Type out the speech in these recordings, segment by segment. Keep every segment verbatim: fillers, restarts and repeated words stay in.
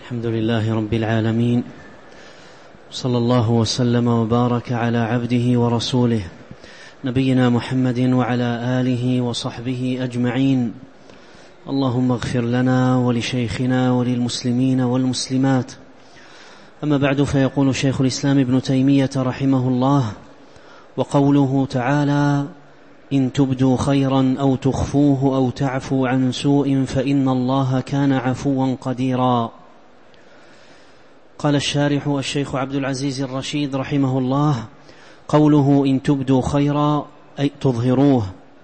الحمد لله رب العالمين، صلى الله وسلم وبارك على عبده ورسوله نبينا محمد وعلى آله وصحبه أجمعين. اللهم اغفر لنا ولشيخنا وللمسلمين والمسلمات. أما بعد، فيقول شيخ الإسلام ابن تيمية رحمه الله: وقوله تعالى: إن تبدوا خيرا أو تخفوه أو تعفوا عن سوء فإن الله كان عفوا قديرا. قال الشارح الشيخ عبد العزيز الرشيد رحمه الله: قوله إن تبدوا خيرا أي تظهروه،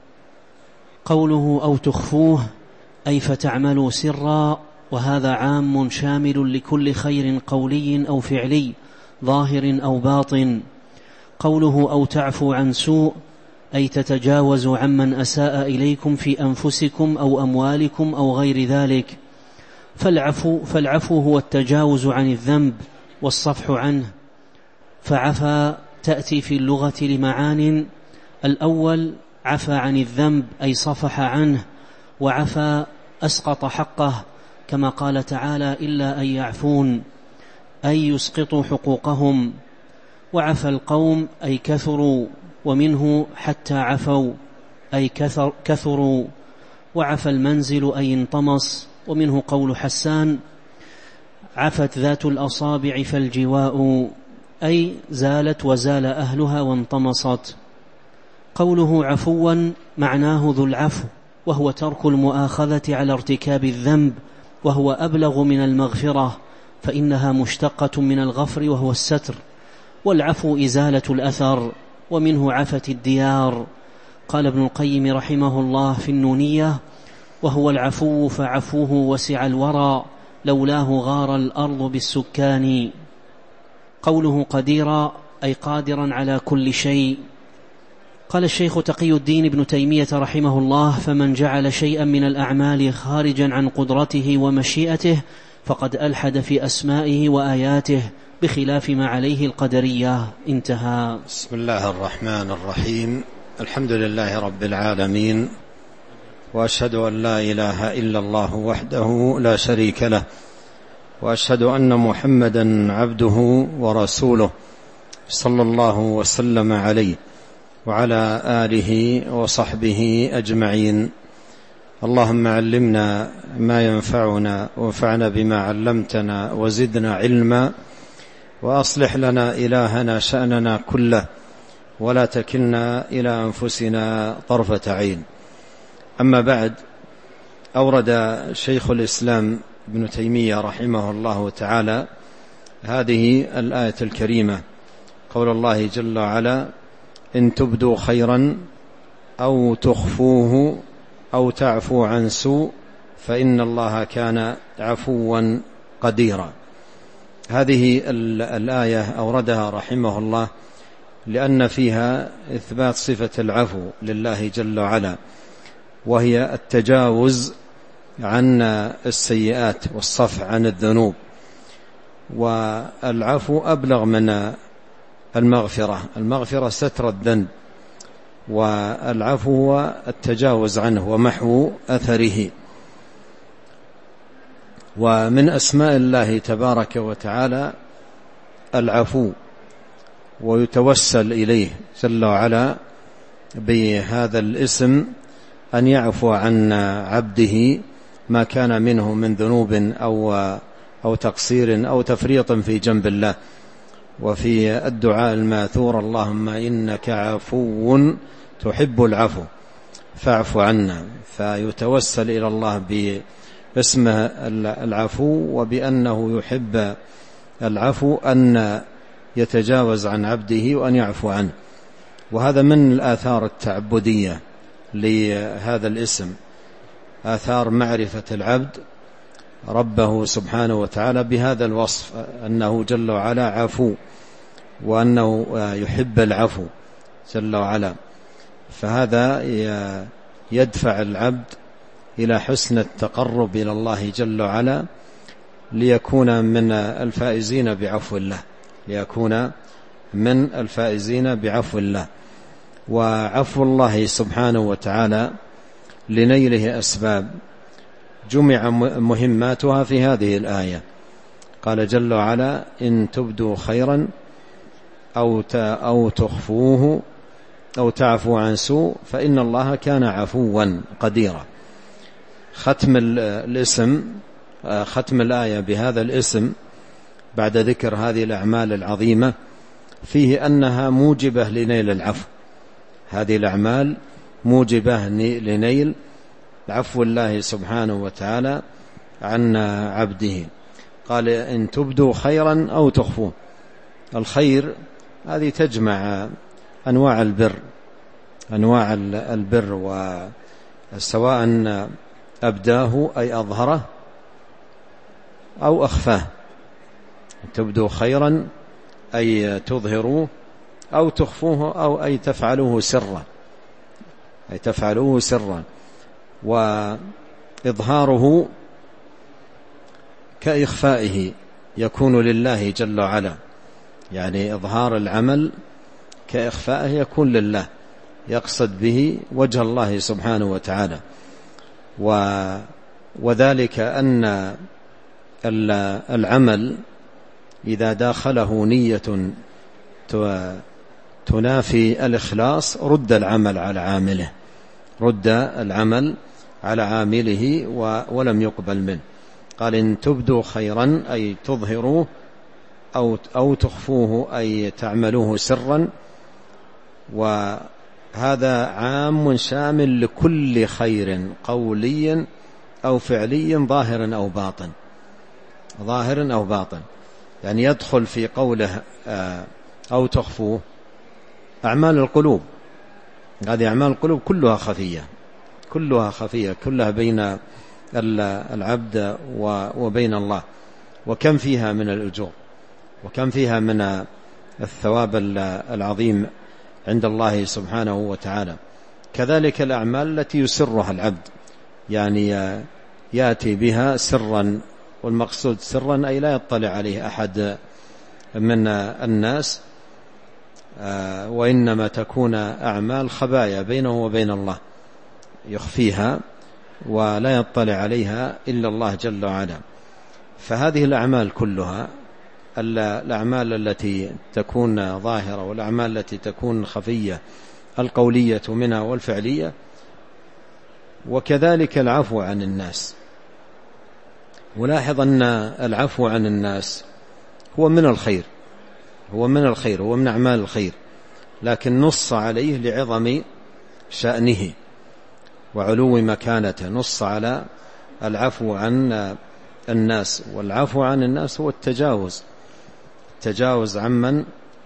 قوله أو تخفوه أي فتعملوا سرا، وهذا عام شامل لكل خير قولي أو فعلي ظاهر أو باطن. قوله أو تعفوا عن سوء أي تتجاوزوا عمن أساء إليكم في أنفسكم أو أموالكم أو غير ذلك. فالعفو, فالعفو هو التجاوز عن الذنب والصفح عنه. فعفا تأتي في اللغة لمعان: الأول عفا عن الذنب أي صفح عنه، وعفا أسقط حقه، كما قال تعالى: إلا أن يعفون أي يسقطوا حقوقهم. وعفى القوم أي كثروا، ومنه حتى عفوا أي كثر كثروا. وعفى المنزل أي انطمس، ومنه قول حسان: عفت ذات الأصابع فالجواء أي زالت وزال أهلها وانطمست. قوله عفوا معناه ذو العفو، وهو ترك المؤاخذة على ارتكاب الذنب، وهو أبلغ من المغفرة، فإنها مشتقة من الغفر وهو الستر، والعفو إزالة الأثر، ومنه عفت الديار. قال ابن القيم رحمه الله في النونية: وهو العفو فعفوه وسع الورى، لولاه غار الأرض بالسكان. قوله قديرا أي قادرا على كل شيء. قال الشيخ تقي الدين ابن تيمية رحمه الله: فمن جعل شيئا من الأعمال خارجا عن قدرته ومشيئته فقد ألحد في أسمائه وآياته، بخلاف ما عليه القدرية. انتهى. بسم الله الرحمن الرحيم. الحمد لله رب العالمين، وأشهد أن لا إله إلا الله وحده لا شريك له، وأشهد أن محمدا عبده ورسوله، صلى الله وسلم عليه وعلى آله وصحبه أجمعين. اللهم علمنا ما ينفعنا، وانفعنا بما علمتنا، وزدنا علما، وأصلح لنا إلهنا شأننا كله، ولا تكلنا إلى أنفسنا طرفة عين. أما بعد، أورد شيخ الإسلام ابن تيمية رحمه الله تعالى هذه الآية الكريمة، قول الله جل وعلا: إن تبدوا خيرا أو تخفوه أو تعفوا عن سوء فإن الله كان عفوا قديرا. هذه الآية أوردها رحمه الله لأن فيها إثبات صفة العفو لله جل وعلا، وهي التجاوز عن السيئات والصفح عن الذنوب. والعفو أبلغ من المغفرة، المغفرة ستر الذنب، والعفو هو التجاوز عنه ومحو أثره. ومن أسماء الله تبارك وتعالى العفو، ويتوسل إليه جل وعلا بهذا الاسم أن يعفو عن عبده ما كان منه من ذنوب أو, أو تقصير أو تفريط في جنب الله. وفي الدعاء الماثور: اللهم إنك عفو تحب العفو فاعف عنا. فيتوسل إلى الله باسمه العفو، وبأنه يحب العفو أن يتجاوز عن عبده وأن يعفو عنه. وهذا من الآثار التعبدية لهذا الاسم، آثار معرفة العبد ربه سبحانه وتعالى بهذا الوصف، أنه جل وعلا عفو، وأنه يحب العفو جل وعلا. فهذا يدفع العبد إلى حسن التقرب إلى الله جل وعلا، ليكون من الفائزين بعفو الله، ليكون من الفائزين بعفو الله. وعفو الله سبحانه وتعالى لنيله أسباب جمع مهماتها في هذه الآية. قال جل وعلا إن تبدوا خيرا أو أو تخفوه أو تعفو عن سوء فإن الله كان عفوا قديرا. ختم الاسم ختم الآية بهذا الاسم بعد ذكر هذه الأعمال العظيمة فيه أنها موجبة لنيل العفو. هذه الأعمال موجبة لنيل عفو الله سبحانه وتعالى عن عبده. قال إن تبدوا خيرا أو تخفوه. الخير هذه تجمع أنواع البر أنواع البر وسواء أبداه أي أظهره أو أخفاه. تبدوا خيرا أي تظهروه أو تخفوه أو أي تفعلوه سرا أي تفعلوه سرا. وإظهاره كإخفائه يكون لله جل وعلا، يعني إظهار العمل كإخفائه يكون لله، يقصد به وجه الله سبحانه وتعالى. وذلك أن العمل إذا داخله نية تنافي الإخلاص رد العمل على عامله رد العمل على عامله ولم يقبل منه. قال إن تبدوا خيرا أي تظهروه أو أو تخفوه أي تعملوه سرا. وهذا عام شامل لكل خير قولي أو فعلي ظاهر أو باطن ظاهر أو باطن يعني يدخل في قوله أو تخفوه أعمال القلوب. هذه أعمال القلوب كلها خفية كلها خفية كلها بين العبد وبين الله، وكم فيها من الأجور وكم فيها من الثواب العظيم عند الله سبحانه وتعالى. كذلك الأعمال التي يسرها العبد، يعني يأتي بها سرا، والمقصود سرا أي لا يطلع عليه أحد من الناس، وإنما تكون أعمال خبايا بينه وبين الله يخفيها ولا يطلع عليها إلا الله جل وعلا. فهذه الأعمال كلها، الأعمال التي تكون ظاهرة والأعمال التي تكون خفية، القولية منها والفعلية، وكذلك العفو عن الناس. ولاحظ أن العفو عن الناس هو من الخير هو من الخير هو من أعمال الخير، لكن نص عليه لعظم شأنه وعلو مكانته، نص على العفو عن الناس. والعفو عن الناس هو التجاوز التجاوز عمن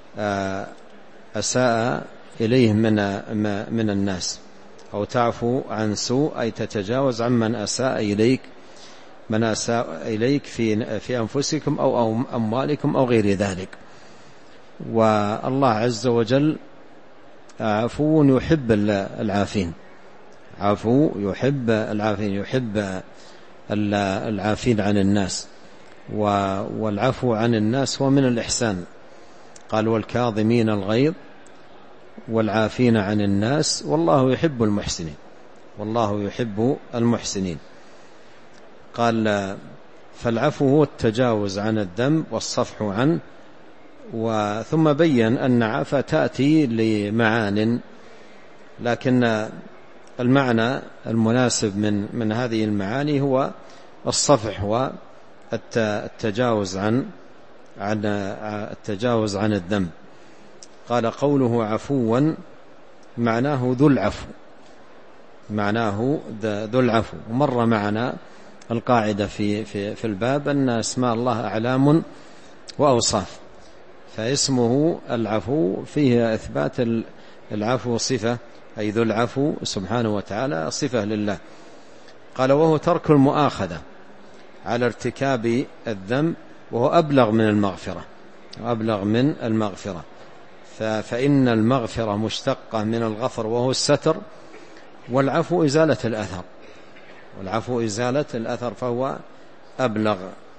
أساء إليه من من الناس، أو تعفو عن سوء أي تتجاوز عمن أساء إليك من أساء إليك في في أنفسكم أو أموالكم أو غير ذلك. والله عز وجل عفو يحب العافين عفو يحب العافين يحب العافين عن الناس. والعفو عن الناس هو من الإحسان. قال والكاظمين الغيظ والعافين عن الناس والله يحب المحسنين والله يحب المحسنين. قال فالعفو هو التجاوز عن الذنب والصفح عنه. وثم بين أن عفا تأتي لمعان، لكن المعنى المناسب من من هذه المعاني هو الصفح والتجاوز عن عن التجاوز عن الذنب. قال قوله عفوا معناه ذو العفو معناه ذو العفو. ومر معنا القاعدة في في في الباب أن اسماء الله أعلام وأوصاف، فاسمه العفو فيه إثبات العفو صفة، أي ذو العفو سبحانه وتعالى صفة لله. قال وهو ترك المؤاخذة على ارتكاب الذنب، وهو أبلغ من المغفرة أبلغ من المغفرة فإن المغفرة مشتقة من الغفر وهو الستر، والعفو إزالة الأثر والعفو إزالة الأثر فهو أبلغ.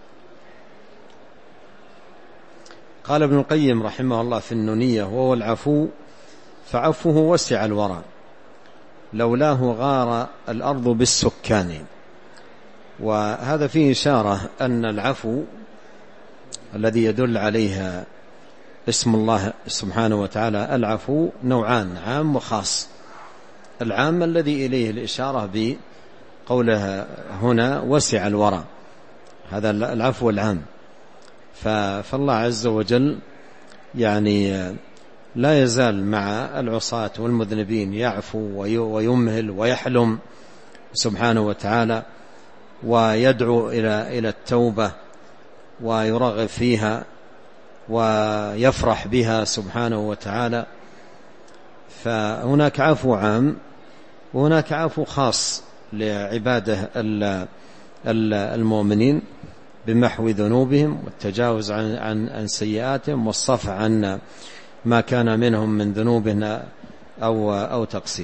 قال ابن القيم رحمه الله في النونية وهو العفو فعفوه وسع الورى لولاه غار الأرض بالسكان. وهذا فيه إشارة أن العفو الذي يدل عليه اسم الله سبحانه وتعالى العفو نوعان: عام وخاص. العام الذي إليه الإشارة بقولها هنا وسع الورى، هذا العفو العام. فالله عز وجل يعني لا يزال مع العصاة والمذنبين يعفو ويمهل ويحلم سبحانه وتعالى، ويدعو إلى إلى التوبة ويرغب فيها ويفرح بها سبحانه وتعالى. فهناك عفو عام وهناك عفو خاص لعباده المؤمنين بمحو ذنوبهم والتجاوز عن عن عن سيئاتهم والصفح عن ما كان منهم من ذنوب أو أو تقصير.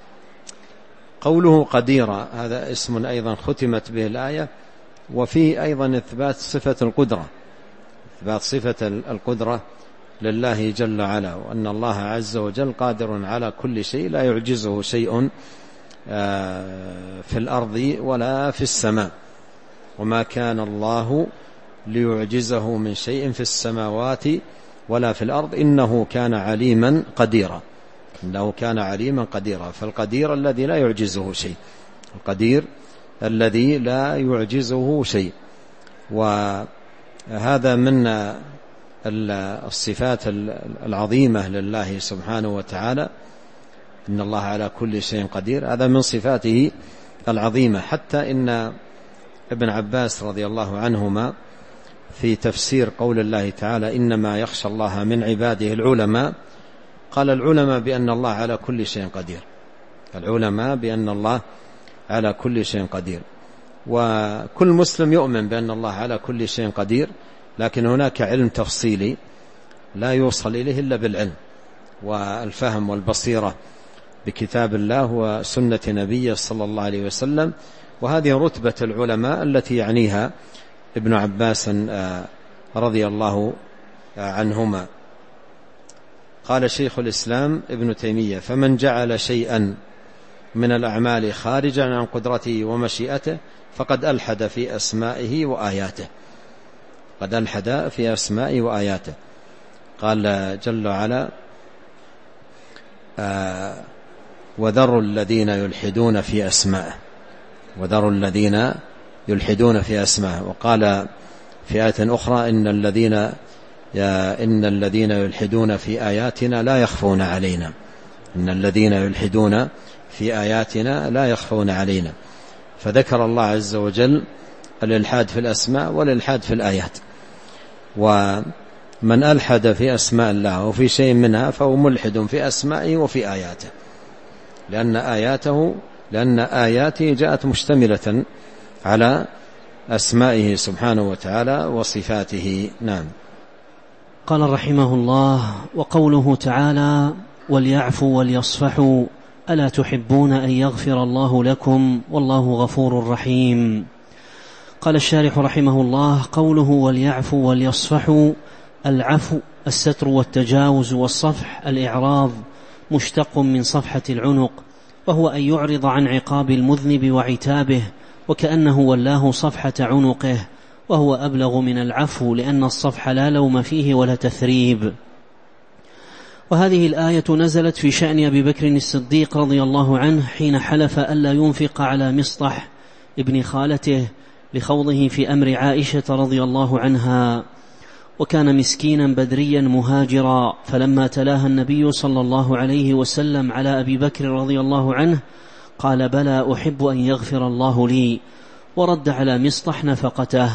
قوله قديرا هذا اسم أيضا ختمت به الآية، وفيه أيضا إثبات صفة القدرة، إثبات صفة القدرة لله جل وعلا، وأن الله عز وجل قادر على كل شيء، لا يعجزه شيء في الأرض ولا في السماء، وما كان الله ليعجزه من شيء في السماوات ولا في الأرض إنه كان عليما قديرا، إنه كان عليما قديرا. فالقدير الذي لا يعجزه شيء، القدير الذي لا يعجزه شيء. وهذا من الصفات العظيمة لله سبحانه وتعالى، إن الله على كل شيء قدير، هذا من صفاته العظيمة. حتى إن ابن عباس رضي الله عنهما في تفسير قول الله تعالى إنما يخشى الله من عباده العلماء، قال العلماء بأن الله على كل شيء قدير، العلماء بأن الله على كل شيء قدير. وكل مسلم يؤمن بأن الله على كل شيء قدير، لكن هناك علم تفصيلي لا يوصل إليه إلا بالعلم والفهم والبصيرة بكتاب الله وسنة نبيه صلى الله عليه وسلم، وهذه رتبة العلماء التي يعنيها ابن عباس رضي الله عنهما. قال شيخ الإسلام ابن تيمية: فمن جعل شيئا من الأعمال خارجا عن قدرته ومشيئته فقد ألحد في أسمائه وآياته، قد ألحد في أسمائه وآياته. قال جل وعلا: آه وذروا الذين يلحدون في أسمائه، وذروا الذين يلحدون في أسمائه. وقال في آية أخرى: إن الذين إن الذين يلحدون في آياتنا لا يخفون علينا، إن الذين يلحدون في آياتنا لا يخفون علينا. فذكر الله عز وجل الإلحاد في الأسماء والإلحاد في الآيات. ومن ألحد في أسماء الله وفي شيء منها فهو ملحد في أسمائه وفي آياته، لأن آياته لأن آياته جاءت مشتملة على أسمائه سبحانه وتعالى وصفاته. نعم. قال رحمه الله: وقوله تعالى: وليعفوا وليصفحوا ألا تحبون أن يغفر الله لكم والله غفور رحيم. قال الشارح رحمه الله: قوله وليعفوا وليصفحوا، العفو الستر والتجاوز، والصفح الإعراض، مشتق من صفحة العنق، وهو أن يعرض عن عقاب المذنب وعتابه، وكأنه ولاه صفحة عنقه، وهو أبلغ من العفو، لأن الصفح لا لوم فيه ولا تثريب. وهذه الآية نزلت في شأن أبي بكر الصديق رضي الله عنه حين حلف ألا ينفق على مصطح ابن خالته لخوضه في أمر عائشة رضي الله عنها، وكان مسكينا بدريا مهاجرا. فلما تلاها النبي صلى الله عليه وسلم على أبي بكر رضي الله عنه قال: بلى أحب أن يغفر الله لي، ورد على مصطح نفقته.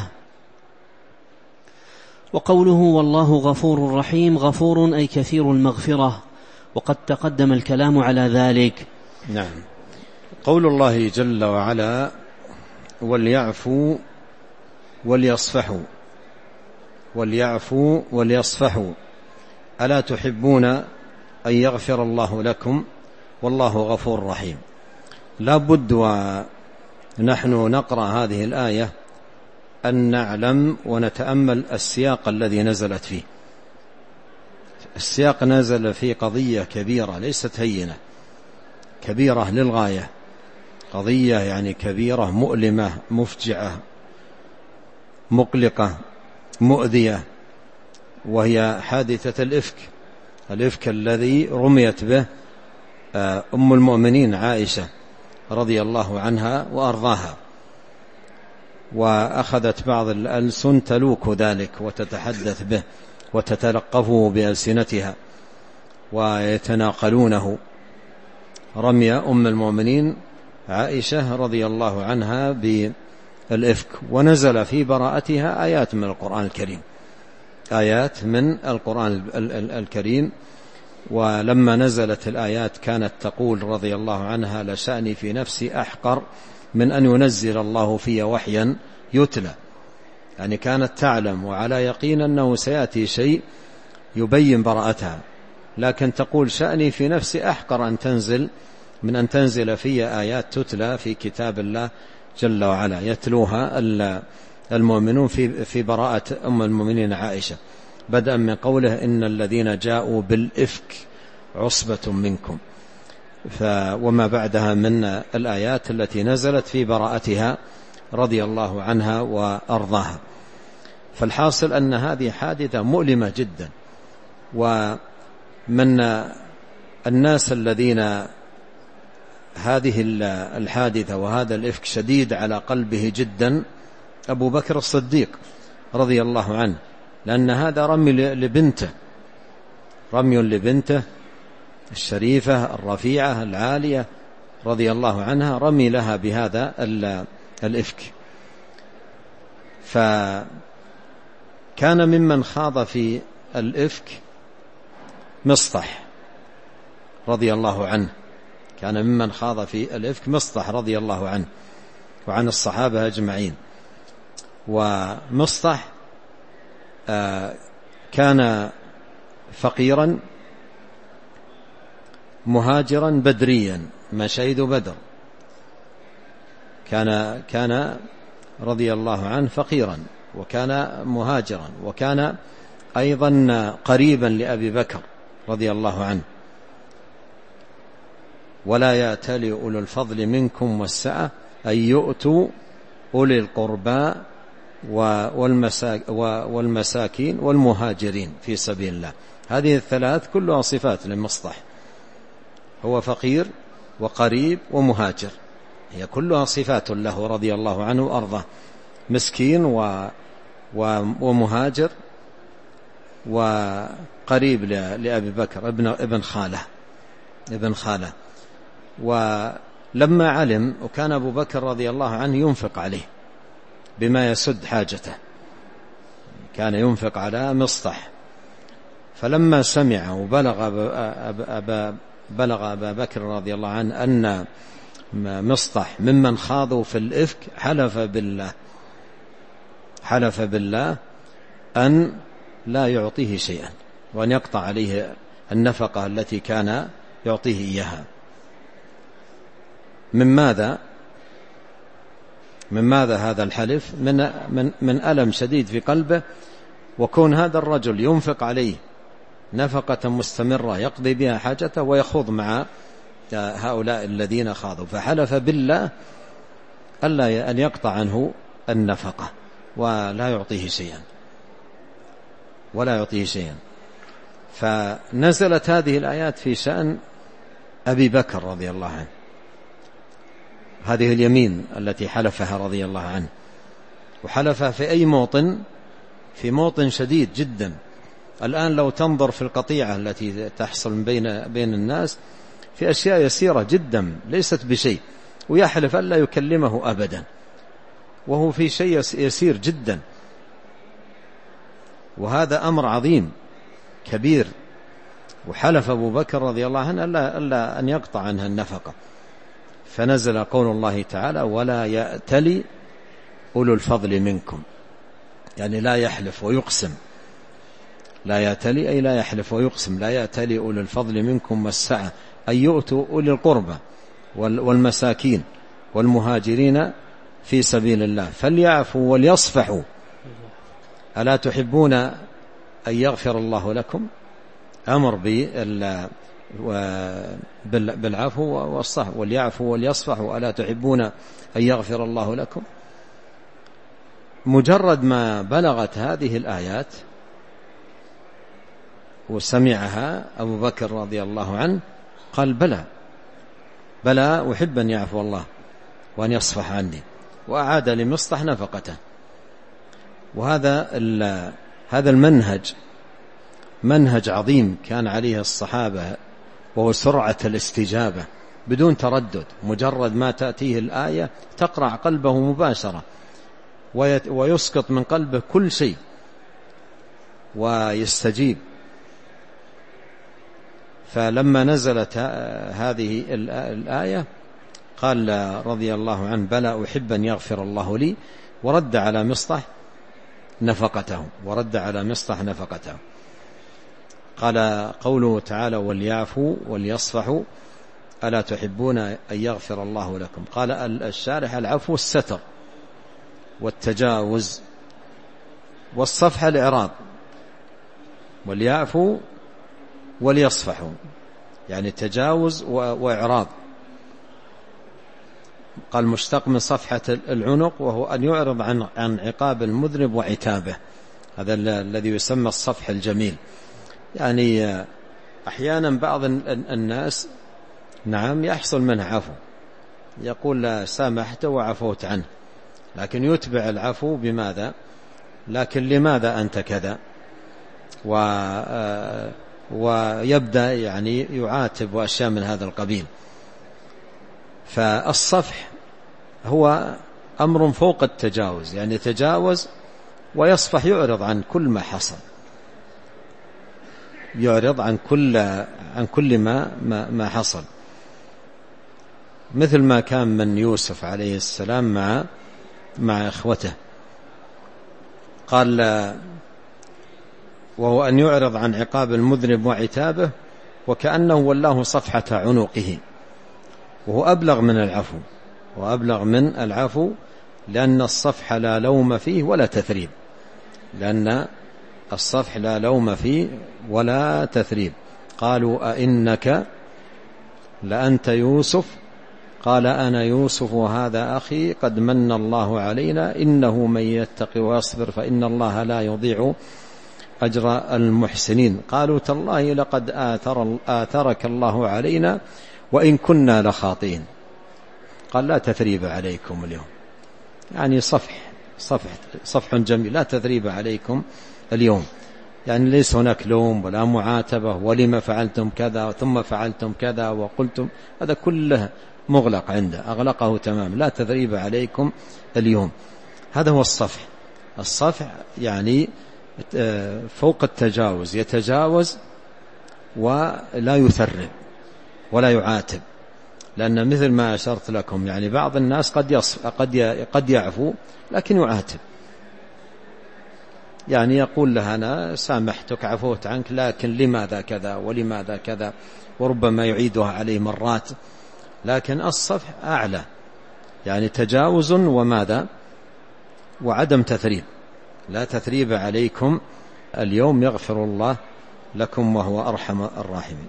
وقوله والله غفور رحيم، غفور أي كثير المغفرة، وقد تقدم الكلام على ذلك. نعم. قول الله جل وعلا: وليعفوا وليصفحوا، وليعفوا وليصفحوا ألا تحبون أن يغفر الله لكم والله غفور رحيم. لا بد ونحن نقرأ هذه الآية أن نعلم ونتأمل السياق الذي نزلت فيه. السياق نزل في قضية كبيرة ليست هينة، كبيرة للغاية، قضية يعني كبيرة مؤلمة مفجعة مقلقة مؤذية وهي حادثة الإفك، الإفك الذي رميت به أم المؤمنين عائشة رضي الله عنها وأرضاها، وأخذت بعض الألسن تلوك ذلك وتتحدث به وتتلقفه بألسنتها ويتناقلونه. رمي أم المؤمنين عائشة رضي الله عنها بالإفك، ونزل في براءتها آيات من القرآن الكريم، آيات من القرآن الكريم. ولما نزلت الآيات كانت تقول رضي الله عنها: لشأني في نفسي أحقر من أن ينزل الله في وحيا يتلى. يعني كانت تعلم وعلى يقين أنه سيأتي شيء يبين براءتها، لكن تقول: شأني في نفسي أحقر أن تنزل من أن تنزل في آيات تتلى في كتاب الله جل وعلا يتلوها المؤمنون في في براءة أم المؤمنين عائشة، بدءا من قوله: إن الذين جاءوا بالإفك عصبة منكم، وما بعدها من الآيات التي نزلت في براءتها رضي الله عنها وأرضاها. فالحاصل أن هذه حادثة مؤلمة جدا، ومن الناس الذين هذه الحادثة وهذا الإفك شديد على قلبه جدا أبو بكر الصديق رضي الله عنه، لأن هذا رمي لبنته، رمي لبنته الشريفة الرفيعة العالية رضي الله عنها، رمي لها بهذا الإفك. فكان ممن خاض في الإفك مصطح رضي الله عنه، كان ممن خاض في الإفك مصطح رضي الله عنه وعن الصحابة أجمعين. ومصطح كان فقيرا مهاجرا بدريا، ما شهد بدر، كان كان رضي الله عنه فقيرا وكان مهاجرا، وكان أيضا قريبا لأبي بكر رضي الله عنه. ولا يأتل أولو الفضل منكم والسعة أن يؤتوا أولي القربى والمساكين والمهاجرين في سبيل الله. هذه الثلاث كلها صفات لمصطح، هو فقير وقريب ومهاجر، هي كلها صفات له رضي الله عنه وأرضاه، مسكين ومهاجر وقريب لأبي بكر ابن ابن خاله ابن خاله. ولما علم، وكان أبو بكر رضي الله عنه ينفق عليه بما يسد حاجته، كان ينفق على مصطح. فلما سمع وبلغ أبا بلغ أبا بكر رضي الله عنه أن مصطح ممن خاضوا في الإفك، حلف بالله حلف بالله أن لا يعطيه شيئا، وأن يقطع عليه النفقة التي كان يعطيه إياها. من ماذا من ماذا هذا الحلف؟ من من من ألم شديد في قلبه، وكون هذا الرجل ينفق عليه نفقة مستمرة يقضي بها حاجته ويخوض مع هؤلاء الذين خاضوا، فحلف بالله ألا أن يقطع عنه النفقة ولا يعطيه شيئا ولا يعطيه شيئا. فنزلت هذه الآيات في شأن أبي بكر رضي الله عنه، هذه اليمين التي حلفها رضي الله عنه، وحلفها في أي موطن، في موطن شديد جدا. الآن لو تنظر في القطيعة التي تحصل بين بين الناس في أشياء يسيرة جدا ليست بشيء، ويحلف ألا يكلمه أبدا وهو في شيء يسير جدا، وهذا أمر عظيم كبير. وحلف أبو بكر رضي الله عنه ألا, ألا أن يقطع عنها النفقة، فنزل قول الله تعالى: ولا يأتل أولو الفضل منكم، يعني لا يحلف ويقسم، لا يأتلي أي لا يحلف ويقسم، لا يأتلي أولو الفضل منكم والسعة أن يؤتوا أولي القربى والمساكين والمهاجرين في سبيل الله فليعفوا وليصفحوا ألا تحبون أن يغفر الله لكم؟ أمر بالعفو والصفح، وليعفوا وليصفحوا ألا تحبون أن يغفر الله لكم. مجرد ما بلغت هذه الآيات وسمعها أبو بكر رضي الله عنه قال بلى بلى أحب أن يعفو الله وأن يصفح عني، وأعاد لمصطح نفقته. وهذا هذا المنهج منهج عظيم كان عليه الصحابة، وهو سرعة الاستجابة بدون تردد، مجرد ما تأتيه الآية تقرع قلبه مباشرة ويسقط من قلبه كل شيء ويستجيب. فلما نزلت هذه الآية قال رضي الله عنه بلى أحب أن يغفر الله لي، ورد على مصطح نفقته ورد على مصطح نفقته. قال قوله تعالى وليعفوا وليصفحوا ألا تحبون أن يغفر الله لكم. قال الشارح العفو الستر والتجاوز، والصفح الإعراض. وليعفوا وليصفحوا يعني تجاوز وإعراض. قال مشتق من صفحة العنق، وهو أن يعرض عن عن عقاب المذنب وعتابه، هذا الذي يسمى الصفح الجميل. يعني أحيانا بعض الناس نعم يحصل منه عفو، يقول لا سامحت وعفوت عنه، لكن يتبع العفو بماذا؟ لكن لماذا أنت كذا؟ و ويبدأ يعني يعاتب وأشياء من هذا القبيل. فالصفح هو أمر فوق التجاوز، يعني يتجاوز ويصفح، يعرض عن كل ما حصل، يعرض عن كل عن كل ما ما, ما حصل، مثل ما كان من يوسف عليه السلام مع مع إخوته. قال وهو أن يعرض عن عقاب المذنب وعتابه، وكأنه ولاه صفحة عنقه، وهو أبلغ من العفو وأبلغ من العفو لأن الصفح لا لوم فيه ولا تثريب، لأن الصفح لا لوم فيه ولا تثريب. قالوا أئنك لأنت يوسف؟ قال أنا يوسف وهذا أخي قد من الله علينا إنه من يتقي ويصبر فإن الله لا يضيع أجر المحسنين. قالوا تالله لقد آثر آثرك الله علينا وإن كنا لخاطئين. قال لا تثريب عليكم اليوم، يعني صفح صفح صفح جميل، لا تثريب عليكم اليوم، يعني ليس هناك لوم ولا معاتبة ولما فعلتم كذا ثم فعلتم كذا وقلتم، هذا كله مغلق عنده، أغلقه تمام، لا تثريب عليكم اليوم. هذا هو الصفح. الصفح يعني فوق التجاوز، يتجاوز ولا يثرب ولا يعاتب، لأن مثل ما أشرت لكم يعني بعض الناس قد يصف قد قد يعفو لكن يعاتب، يعني يقول له أنا سامحتك عفوت عنك لكن لماذا كذا ولماذا كذا، وربما يعيدها عليه مرات. لكن الصفح أعلى، يعني تجاوز وماذا وعدم تثريب، لا تثريب عليكم اليوم يغفر الله لكم وهو أرحم الراحمين.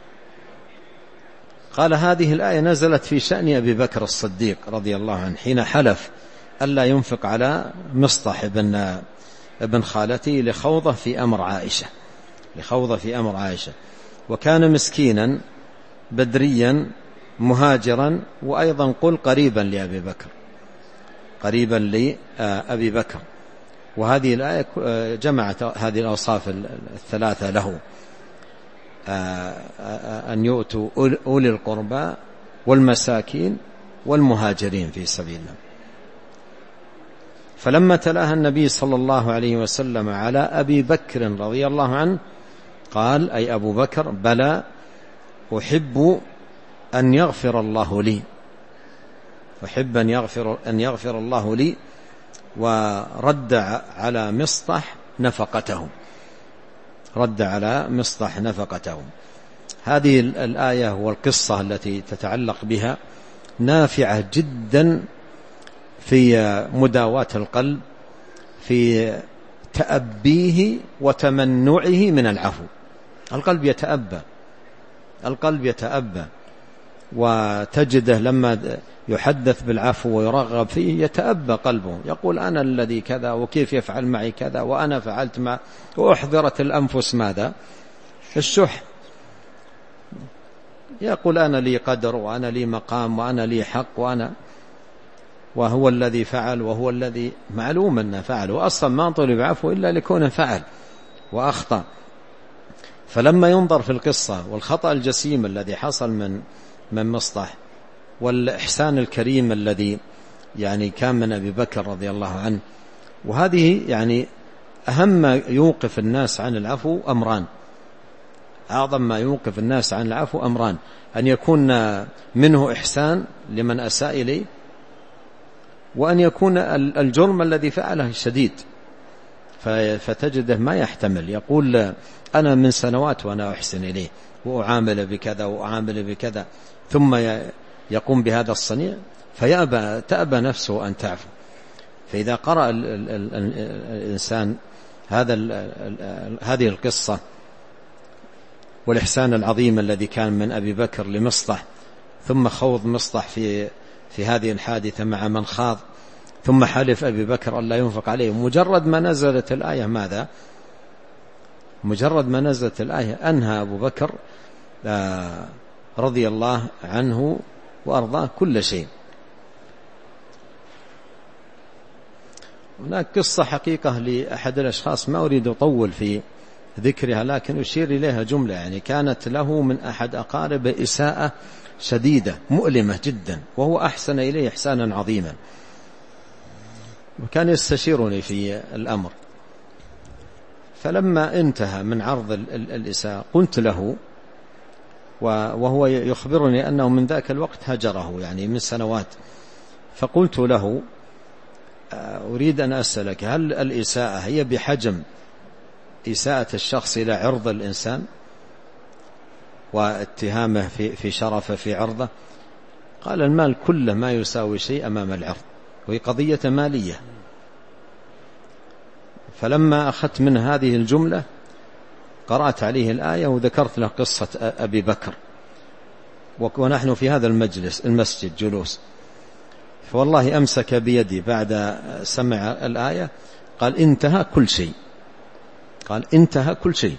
قال هذه الآية نزلت في شأن أبي بكر الصديق رضي الله عنه حين حلف ألا ينفق على مصطح بن ابن خالته لخوضه في أمر عائشة لخوضه في أمر عائشة وكان مسكينا بدريا مهاجرا، وأيضا قل قريبا لأبي بكر قريبا لأبي بكر. وهذه الآية جمعت هذه الأوصاف الثلاثة له، أن يؤتوا أولي القربى والمساكين والمهاجرين في سبيل الله. فلما تلاها النبي صلى الله عليه وسلم على أبي بكر رضي الله عنه قال أي أبو بكر بلى أحب أن يغفر الله لي أحب أن يغفر, أن يغفر الله لي ورد على مصطح نفقته رد على مصطح نفقته. هذه الآية والقصة التي تتعلق بها نافعة جدا في مداواة القلب، في تأبيه وتمنعه من العفو. القلب يتأبى القلب يتأبى وتجده لما يحدث بالعفو ويرغب فيه يتأبى قلبه، يقول أنا الذي كذا وكيف يفعل معي كذا وأنا فعلت مع، وأحضرت الأنفس ماذا الشح، يقول أنا لي قدر وأنا لي مقام وأنا لي حق وأنا وهو الذي فعل وهو الذي معلوم أنه فعل، وأصلا ما طلب عفو إلا لكونه فعل وأخطأ. فلما ينظر في القصة والخطأ الجسيم الذي حصل من من مصطح والإحسان الكريم الذي يعني كان من أبي بكر رضي الله عنه، وهذه يعني أهم ما يوقف الناس عن العفو أمران، أعظم ما يوقف الناس عن العفو أمران: أن يكون منه إحسان لمن أساء إليه، وأن يكون الجرم الذي فعله شديد فتجده ما يحتمل، يقول أنا من سنوات وأنا أحسن إليه وأعامل بكذا وأعامل بكذا، ثم يقوم بهذا الصنيع فيأبى تأبى نفسه أن تعفو. فإذا قرأ الإنسان هذا هذه القصة والإحسان العظيم الذي كان من أبي بكر لمصطح، ثم خوض مصطح في في هذه الحادثة مع من خاض، ثم حلف أبي بكر أن لا ينفق عليه، مجرد ما نزلت الآية ماذا؟ مجرد ما نزلت الآية أنهى أبو بكر رضي الله عنه وأرضاه كل شيء. هناك قصة حقيقة لأحد الأشخاص ما أريد أطول في ذكرها، لكن أشير إليها جملة. يعني كانت له من أحد أقارب إساءة شديدة مؤلمة جدا، وهو أحسن إليه إحسانا عظيما، وكان يستشيرني في الأمر. فلما انتهى من عرض الإساءة قلت له، وهو يخبرني أنه من ذاك الوقت هجره يعني من سنوات، فقلت له أريد أن أسألك، هل الإساءة هي بحجم إساءة الشخص إلى عرض الإنسان واتهامه في في شرفه في عرضه؟ قال المال كله ما يساوي شيء أمام العرض، وهي قضية مالية. فلما أخذت من هذه الجملة قرأت عليه الآية وذكرت له قصة أبي بكر، ونحن في هذا المجلس المسجد جلوس، فوالله أمسك بيدي بعد سمع الآية قال انتهى كل شيء، قال انتهى كل شيء.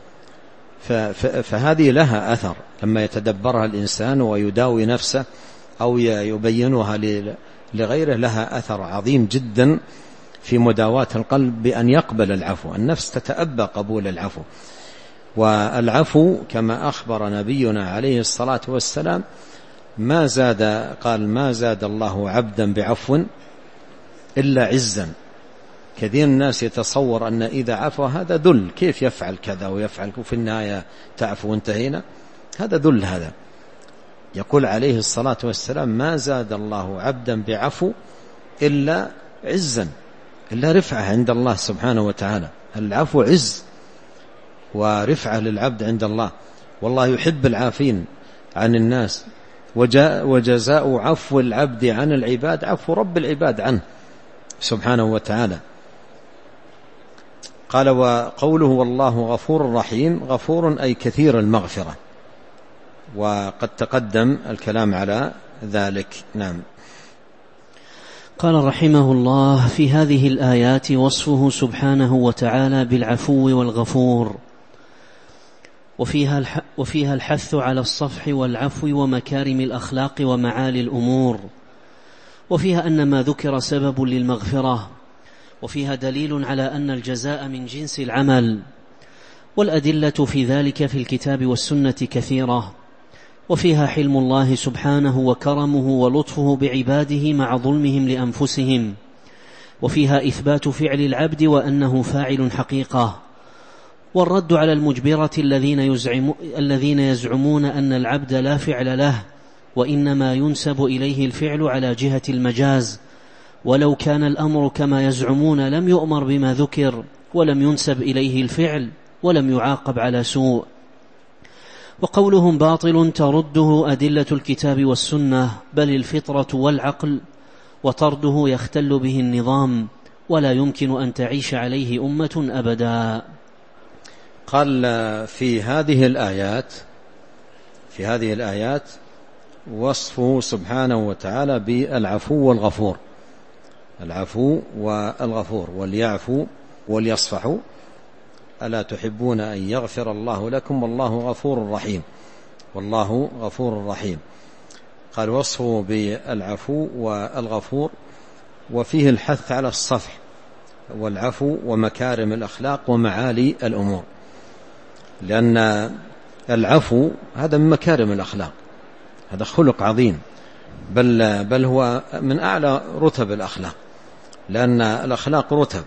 فهذه لها أثر لما يتدبرها الإنسان ويداوي نفسه أو يبينها لغيره، لها أثر عظيم جدا في مداواة القلب بأن يقبل العفو. النفس تتأبى قبول العفو، والعفو كما أخبر نبينا عليه الصلاة والسلام ما زاد، قال ما زاد الله عبدا بعفو إلا عزا. كثير الناس يتصور أن إذا عفو هذا ذل، كيف يفعل كذا ويفعل وفي النهاية تعفو وانتهينا، هذا ذل. هذا يقول عليه الصلاة والسلام ما زاد الله عبدا بعفو إلا عزا، إلا رفعة عند الله سبحانه وتعالى. العفو عز ورفعة للعبد عند الله، والله يحب العافين عن الناس، وجزاء عفو العبد عن العباد عفو رب العباد عنه سبحانه وتعالى. قال وقوله والله غفور رحيم، غفور أي كثير المغفرة، وقد تقدم الكلام على ذلك. نعم. قال رحمه الله في هذه الآيات وصفه سبحانه وتعالى بالعفو والغفور، وفيها وفيها الحث على الصفح والعفو ومكارم الأخلاق ومعالي الأمور، وفيها أن ما ذكر سبب للمغفرة، وفيها دليل على أن الجزاء من جنس العمل، والأدلة في ذلك في الكتاب والسنة كثيرة، وفيها حلم الله سبحانه وكرمه ولطفه بعباده مع ظلمهم لأنفسهم، وفيها إثبات فعل العبد وأنه فاعل حقيقة، والرد على المجبرة الذين, يزعم الذين يزعمون أن العبد لا فعل له، وإنما ينسب إليه الفعل على جهة المجاز، ولو كان الأمر كما يزعمون لم يؤمر بما ذكر ولم ينسب إليه الفعل ولم يعاقب على سوء. وقولهم باطل ترده أدلة الكتاب والسنة، بل الفطرة والعقل، وطرده يختل به النظام، ولا يمكن أن تعيش عليه أمة أبدا. قال في هذه الآيات في هذه الآيات وصفه سبحانه وتعالى بالعفو والغفور، العفو والغفور، وليعفو وليصفحوا. ألا تحبون أن يغفر الله لكم والله غفور رحيم، والله غفور رحيم. قال وصفه بالعفو والغفور، وفيه الحث على الصفح والعفو ومكارم الأخلاق ومعالي الأمور، لأن العفو هذا من مكارم الأخلاق، هذا خلق عظيم، بل, بل هو من أعلى رتب الأخلاق، لأن الأخلاق رتب،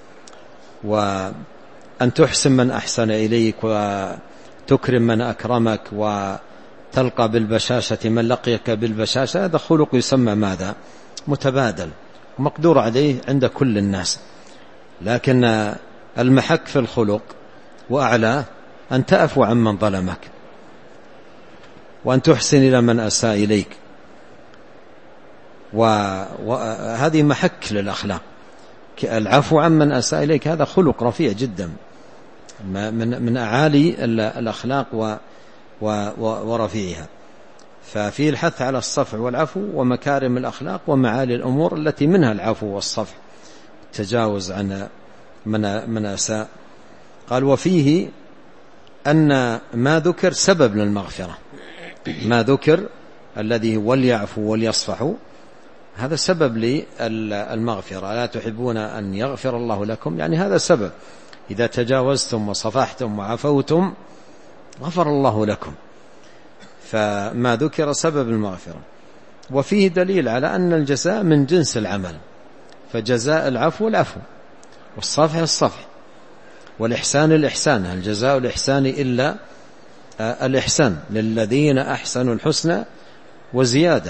وأن تحسن من أحسن إليك وتكرم من أكرمك وتلقى بالبشاشة من لقيك بالبشاشة، هذا خلق يسمى ماذا؟ متبادل ومقدور عليه عند كل الناس. لكن المحك في الخلق وأعلى أن تعفو عن من ظلمك، وأن تحسن إلى من أساء إليك، وهذه محك للأخلاق. العفو عن من أساء إليك هذا خلق رفيع جدا، من من أعالي الأخلاق ورفيعها. ففيه الحث على الصفح والعفو ومكارم الأخلاق ومعالي الأمور التي منها العفو والصفح، التجاوز عن من من أساء. قال وفيه أن ما ذكر سبب للمغفرة، ما ذكر الذي وليعفو وليصفحوا هذا سبب للمغفرة. لا تحبون أن يغفر الله لكم، يعني هذا سبب، إذا تجاوزتم وصفحتم وعفوتم غفر الله لكم، فما ذكر سبب المغفرة. وفيه دليل على أن الجزاء من جنس العمل، فجزاء العفو العفو، والصفح الصفح، والإحسان الإحسان، الجزاء الإحسان إلا الإحسان، للذين أحسنوا الحسنى وزيادة.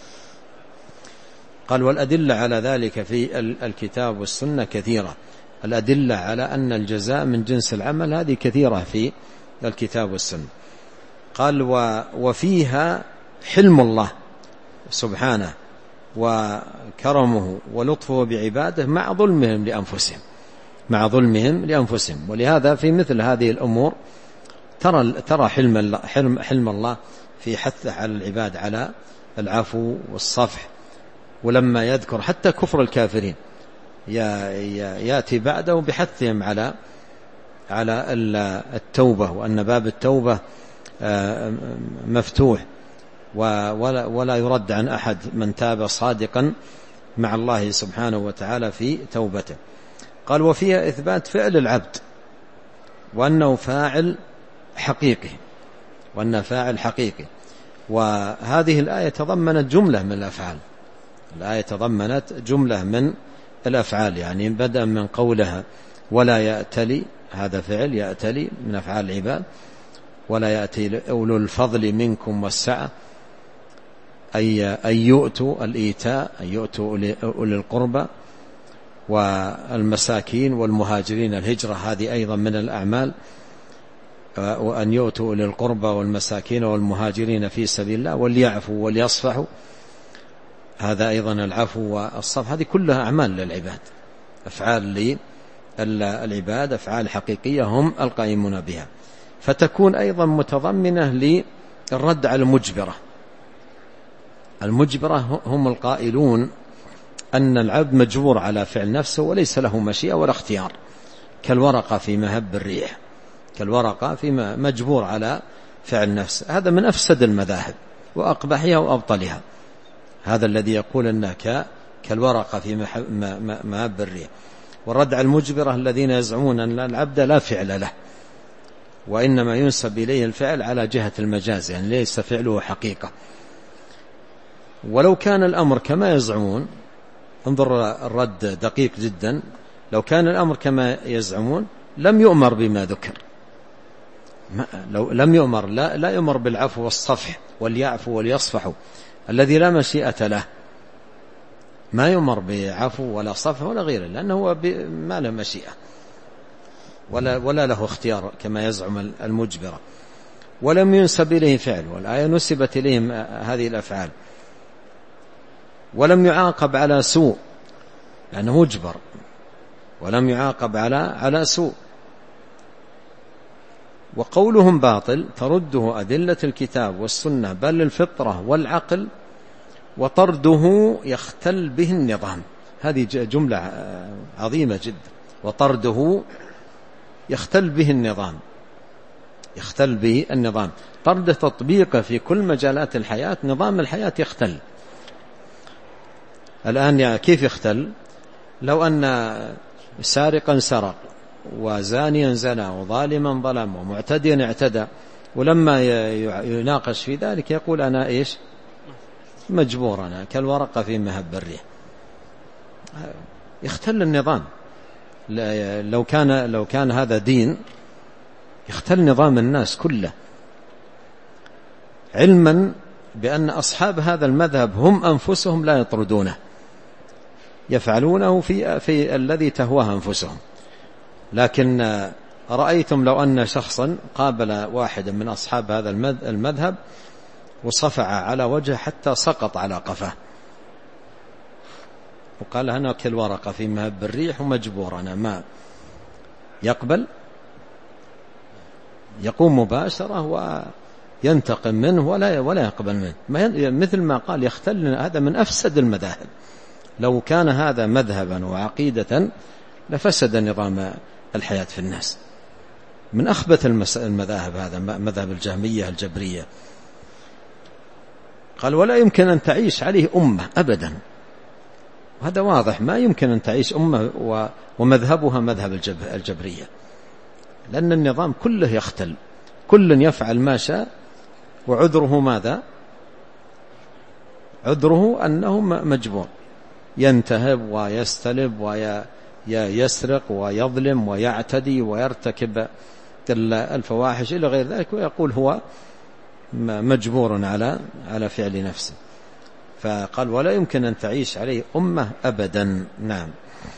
قال والأدلة على ذلك في الكتاب والسنة كثيرة، الأدلة على أن الجزاء من جنس العمل هذه كثيرة في الكتاب والسنة. قال وفيها حلم الله سبحانه وكرمه ولطفه بعباده مع ظلمهم لأنفسهم، مع ظلمهم لأنفسهم. ولهذا في مثل هذه الأمور ترى ترى حلم الله, حلم, حلم الله في حثه على العباد على العفو والصفح. ولما يذكر حتى كفر الكافرين يأتي بعده بحثهم على على التوبة، وأن باب التوبة مفتوح ولا, ولا يرد عن أحد من تاب صادقا مع الله سبحانه وتعالى في توبته. قال وفيها إثبات فعل العبد وأنه فاعل حقيقي، وأنه فاعل حقيقي. وهذه الآية تضمنت جملة من الأفعال، الآية تضمنت جملة من الأفعال، يعني بدأ من قولها ولا يأتلي، هذا فعل يأتلي من أفعال العباد، ولا يأتي أولو الفضل منكم والسعة، أي أن يؤتوا الإيتاء، أن يؤتوا أولي القربى والمساكين والمهاجرين الهجرة، هذه أيضا من الأعمال، وأن يؤتوا أولي القربى والمساكين والمهاجرين في سبيل الله وليعفوا وليصفحوا، هذا أيضا العفو والصفح، هذه كلها أعمال للعباد، أفعال للعباد، أفعال حقيقية هم القائمون بها. فتكون أيضا متضمنة للرد على المجبرة. المجبرة هم القائلون أن العبد مجبور على فعل نفسه وليس له مشيئة ولا اختيار، كالورقة في مهب الريح، كالورقة في مجبور على فعل نفسه. هذا من أفسد المذاهب وأقبحها وأبطلها، هذا الذي يقول أنه كالورقة في مهب الريح. والرد على المجبرة الذين يزعمون أن العبد لا فعل له، وإنما ينسب إليه الفعل على جهة المجاز، يعني ليس فعله حقيقة. ولو كان الأمر كما يزعمون، انظر الرد دقيق جدا، لو كان الأمر كما يزعمون لم يؤمر بما ذكر، لو لم يؤمر لا, لا يؤمر بالعفو والصفح وليعفو وليصفحوا الذي لا مشيئة له، ما يؤمر بعفو ولا صفح ولا غيره، لأنه هو ما له مشيئة ولا, ولا له اختيار كما يزعم المجبرة. ولم ينسب إليه فعل، والآية نسبت إليهم هذه الأفعال. ولم يعاقب على سوء لأنه مجبر، ولم يعاقب على على سوء. وقولهم باطل ترده أدلة الكتاب والسنة بل الفطرة والعقل، وطرده يختل به النظام. هذه جملة عظيمة جدا، وطرده يختل به النظام يختل به النظام طرد تطبيقه في كل مجالات الحياة، نظام الحياة يختل. الآن كيف يختل؟ لو أن سارقا سرق وزانيا زنى وظالما ظلم ومعتديا اعتدى، ولما يناقش في ذلك يقول أنا إيش مجبور، أنا كالورقة في مهب الريح. يختل النظام. لو كان لو كان هذا دين يختل نظام الناس كله، علما بأن أصحاب هذا المذهب هم أنفسهم لا يطردونه، يفعلونه في في الذي تهواه أنفسهم. لكن رأيتم لو أن شخصا قابل واحدا من أصحاب هذا المذهب وصفع على وجهه حتى سقط على قفاه وقال أنا كالورقة في مهب الريح ومجبور، أنا ما يقبل، يقوم مباشرة وينتقم منه ولا ولا يقبل منه. مثل ما قال يختل، هذا من أفسد المذاهب. لو كان هذا مذهبا وعقيدة لفسد نظام الحياة في الناس. من أخبث المذاهب هذا مذهب الجهمية الجبرية. قال ولا يمكن أن تعيش عليه أمة أبدا، وهذا واضح، ما يمكن أن تعيش أمة ومذهبها مذهب الجبرية، لأن النظام كله يختل، كل يفعل ما شاء، وعذره ماذا؟ عذره أنه مجبور، ينتهب ويستلب ويسرق ويظلم ويعتدي ويرتكب الفواحش إلى غير ذلك، ويقول هو مجبور على على فعل نفسه. فقال ولا يمكن أن تعيش عليه أمة أبدا. نعم.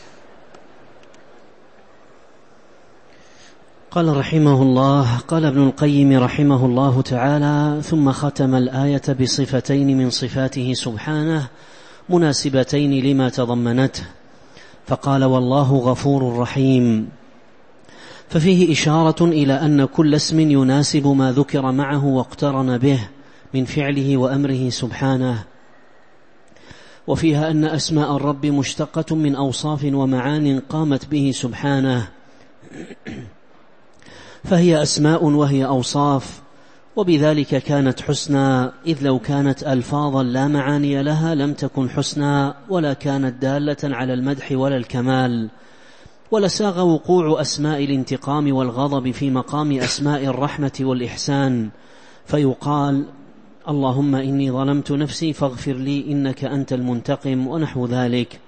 قال رحمه الله: قال ابن القيم رحمه الله تعالى: ثم ختم الآية بصفتين من صفاته سبحانه مناسبتين لما تضمنته، فقال: والله غفور رحيم. ففيه إشارة إلى أن كل اسم يناسب ما ذكر معه واقترن به من فعله وأمره سبحانه، وفيها أن أسماء الرب مشتقة من أوصاف ومعان قامت به سبحانه، فهي أسماء وهي أوصاف، وبذلك كانت حسنى، إذ لو كانت ألفاظا لا معاني لها لم تكن حسنى ولا كانت دالة على المدح ولا الكمال، ولساغ وقوع أسماء الانتقام والغضب في مقام أسماء الرحمة والإحسان، فيقال: اللهم إني ظلمت نفسي فاغفر لي إنك أنت المنتقم، ونحو ذلك.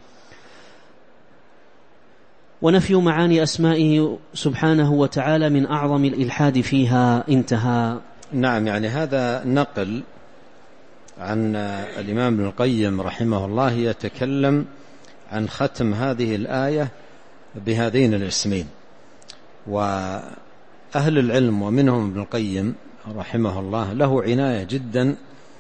ونفي معاني أسمائه سبحانه وتعالى من أعظم الإلحاد فيها. انتهى. نعم، يعني هذا نقل عن الإمام ابن القيم رحمه الله يتكلم عن ختم هذه الآية بهذين الاسمين. وأهل العلم ومنهم ابن القيم رحمه الله له عناية جدا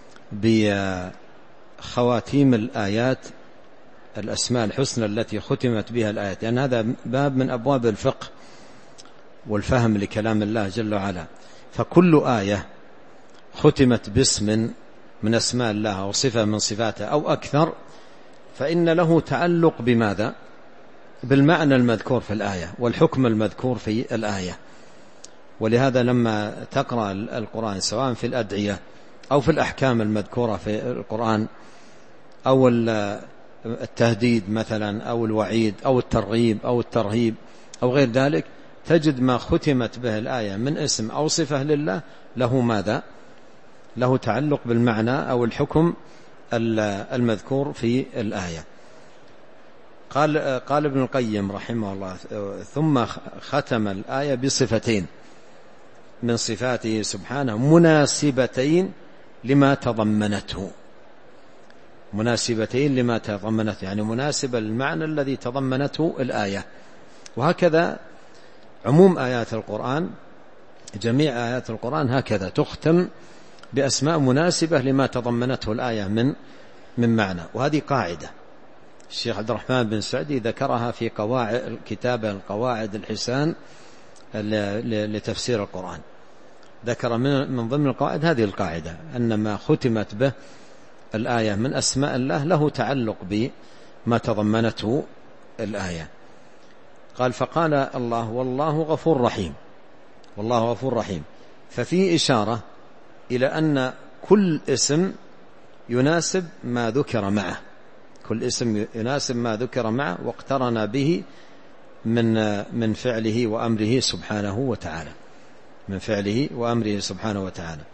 بخواتيم الآيات، الأسماء الحسنى التي ختمت بها الآيات، لأن هذا باب من أبواب الفقه والفهم لكلام الله جل وعلا. فكل آية ختمت باسم من أسماء الله أو صفة من صفاته أو أكثر، فإن له تعلق بماذا؟ بالمعنى المذكور في الآية والحكم المذكور في الآية. ولهذا لما تقرأ القرآن سواء في الأدعية أو في الأحكام المذكورة في القرآن أو التهديد مثلا أو الوعيد أو الترغيب أو الترهيب أو غير ذلك، تجد ما ختمت به الآية من اسم أو صفة لله له ماذا؟ له تعلق بالمعنى أو الحكم المذكور في الآية. قال قال ابن القيم رحمه الله: ثم ختم الآية بصفتين من صفاته سبحانه مناسبتين لما تضمنته. مناسبتين لما تضمنته يعني مناسبة للمعنى الذي تضمنته الآية. وهكذا عموم آيات القرآن، جميع آيات القرآن هكذا تختم بأسماء مناسبة لما تضمنته الآية من من معنى. وهذه قاعدة الشيخ عبد الرحمن بن سعدي ذكرها في قواعد كتابه القواعد الحسان لتفسير القرآن، ذكر من ضمن القواعد هذه القاعدة، أن ما ختمت به الآية من أسماء الله له تعلق بما تضمنته الآية. قال فقال الله والله غفور رحيم، والله غفور رحيم، ففي إشارة إلى أن كل اسم يناسب ما ذكر معه، كل اسم يناسب ما ذكر معه واقترن به من من فعله وأمره سبحانه وتعالى، من فعله وأمره سبحانه وتعالى.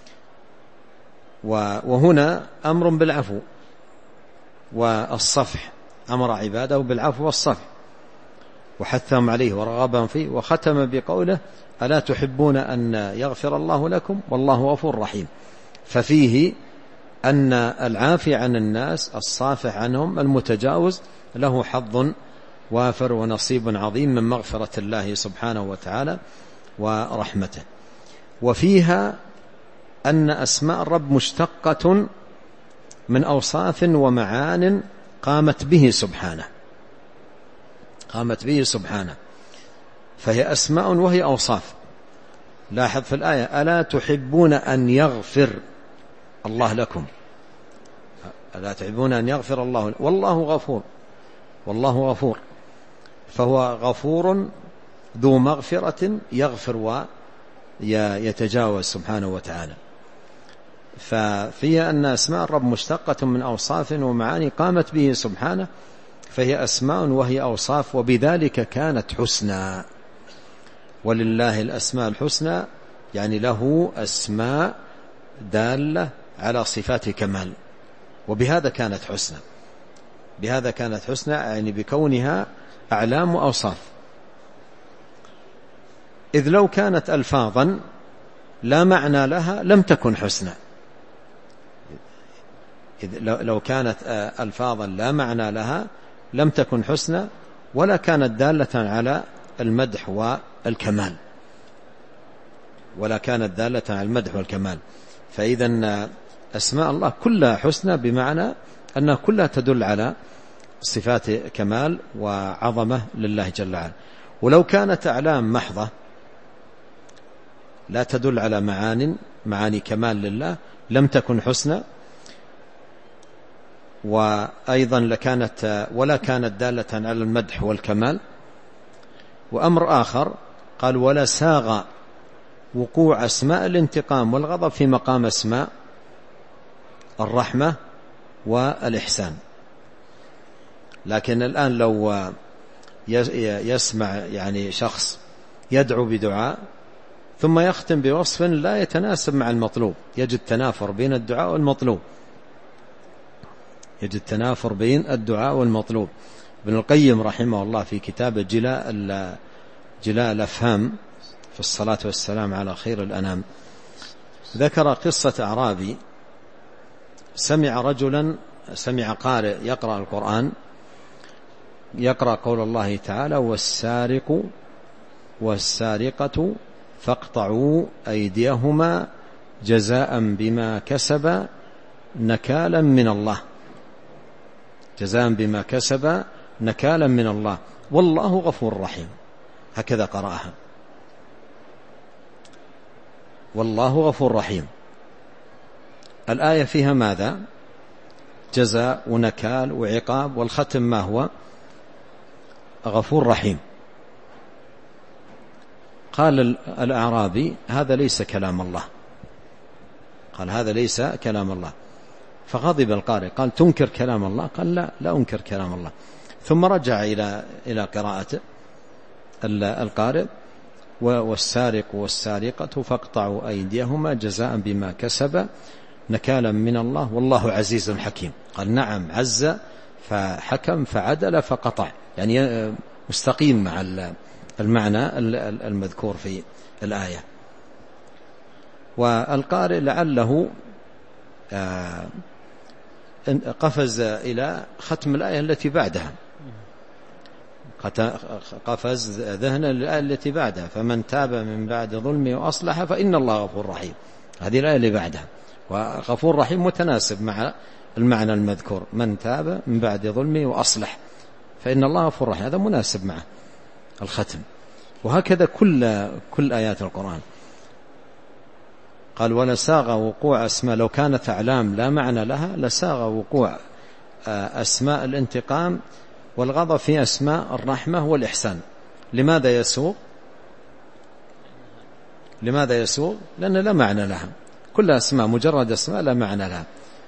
وهنا أمر بالعفو والصفح، أمر عباده بالعفو والصفح وحثهم عليه ورغبهم فيه، وختم بقوله ألا تحبون أن يغفر الله لكم والله غفور رحيم. ففيه أن العافي عن الناس الصافح عنهم المتجاوز له حظ وافر ونصيب عظيم من مغفرة الله سبحانه وتعالى ورحمته. وفيها أن أسماء الرب مشتقة من أوصاف ومعان قامت به سبحانه، قامت به سبحانه، فهي أسماء وهي أوصاف. لاحظ في الآية ألا تحبون أن يغفر الله لكم، ألا تحبون أن يغفر الله، والله غفور، والله غفور، فهو غفور ذو مغفرة يغفر ويتجاوز سبحانه وتعالى. ففيها أن أسماء الرب مشتقة من أوصاف ومعاني قامت به سبحانه، فهي أسماء وهي أوصاف، وبذلك كانت حسنى. ولله الأسماء الحسنى، يعني له أسماء دالة على صفات كمال، وبهذا كانت حسنى، بهذا كانت حسنى يعني بكونها أعلام وأوصاف. إذ لو كانت ألفاظا لا معنى لها لم تكن حسنى، إذ لو كانت ألفاظا لا معنى لها لم تكن حسنى، ولا كانت دالة على المدح والكمال، ولا كانت دالة على المدح والكمال. فإذا أسماء الله كلها حسنى، بمعنى أنها كلها تدل على صفات كمال وعظمة لله جل وعلا. ولو كانت أعلام محضة لا تدل على معان معاني كمال لله لم تكن حسنى، وأيضا لكانت ولا كانت دالة على المدح والكمال. وأمر آخر قال ولا ساغ وقوع أسماء الانتقام والغضب في مقام أسماء الرحمة والإحسان. لكن الآن لو يسمع يعني شخص يدعو بدعاء ثم يختم بوصف لا يتناسب مع المطلوب، يجد تنافر بين الدعاء والمطلوب، يجد تنافر بين الدعاء والمطلوب. ابن القيم رحمه الله في كتاب جلاء جلاء الأفهام في الصلاة والسلام على خير الأنام ذكر قصة أعرابي سمع رجلا سمع قارئ يقرأ القرآن، يقرأ قول الله تعالى والسارق والسارقة فاقطعوا أيديهما جزاء بما كسب نكالا من الله، جزاء بما كسب نكالا من الله والله غفور رحيم. هكذا قرأها، والله غفور رحيم. الآية فيها ماذا؟ جزاء ونكال وعقاب، والختم ما هو؟ غفور رحيم. قال الأعرابي هذا ليس كلام الله، قال هذا ليس كلام الله. فغضب القارئ قال تنكر كلام الله؟ قال لا لا أنكر كلام الله. ثم رجع إلى إلى قراءة القارئ والسارق والسارقة فاقطعوا أيديهما جزاء بما كسب نكالا من الله والله عزيز حكيم. قال نعم عز فحكم فعدل فقطع، يعني مستقيم مع المعنى المذكور في الآية. والقارئ لعله قفز إلى ختم الآية التي بعدها، قفز ذهنا للآية التي بعدها فمن تاب من بعد ظلمه وأصلح فإن الله غفور رحيم. هذه الآية اللي بعدها، وغفور رحيم متناسب مع المعنى المذكور، من تاب من بعد ظلمه وأصلح فإن الله غفور رحيم، هذا مناسب مع الختم. وهكذا كل كل آيات القرآن. قال ولساغ وقوع أسماء، لو كانت أعلام لا معنى لها لساغ وقوع أسماء الانتقام والغضب في أسماء الرحمة والإحسان، لماذا يسوغ؟ لماذا يسوغ؟ لأن لا معنى لها، كل أسماء مجرد أسماء لا معنى لها.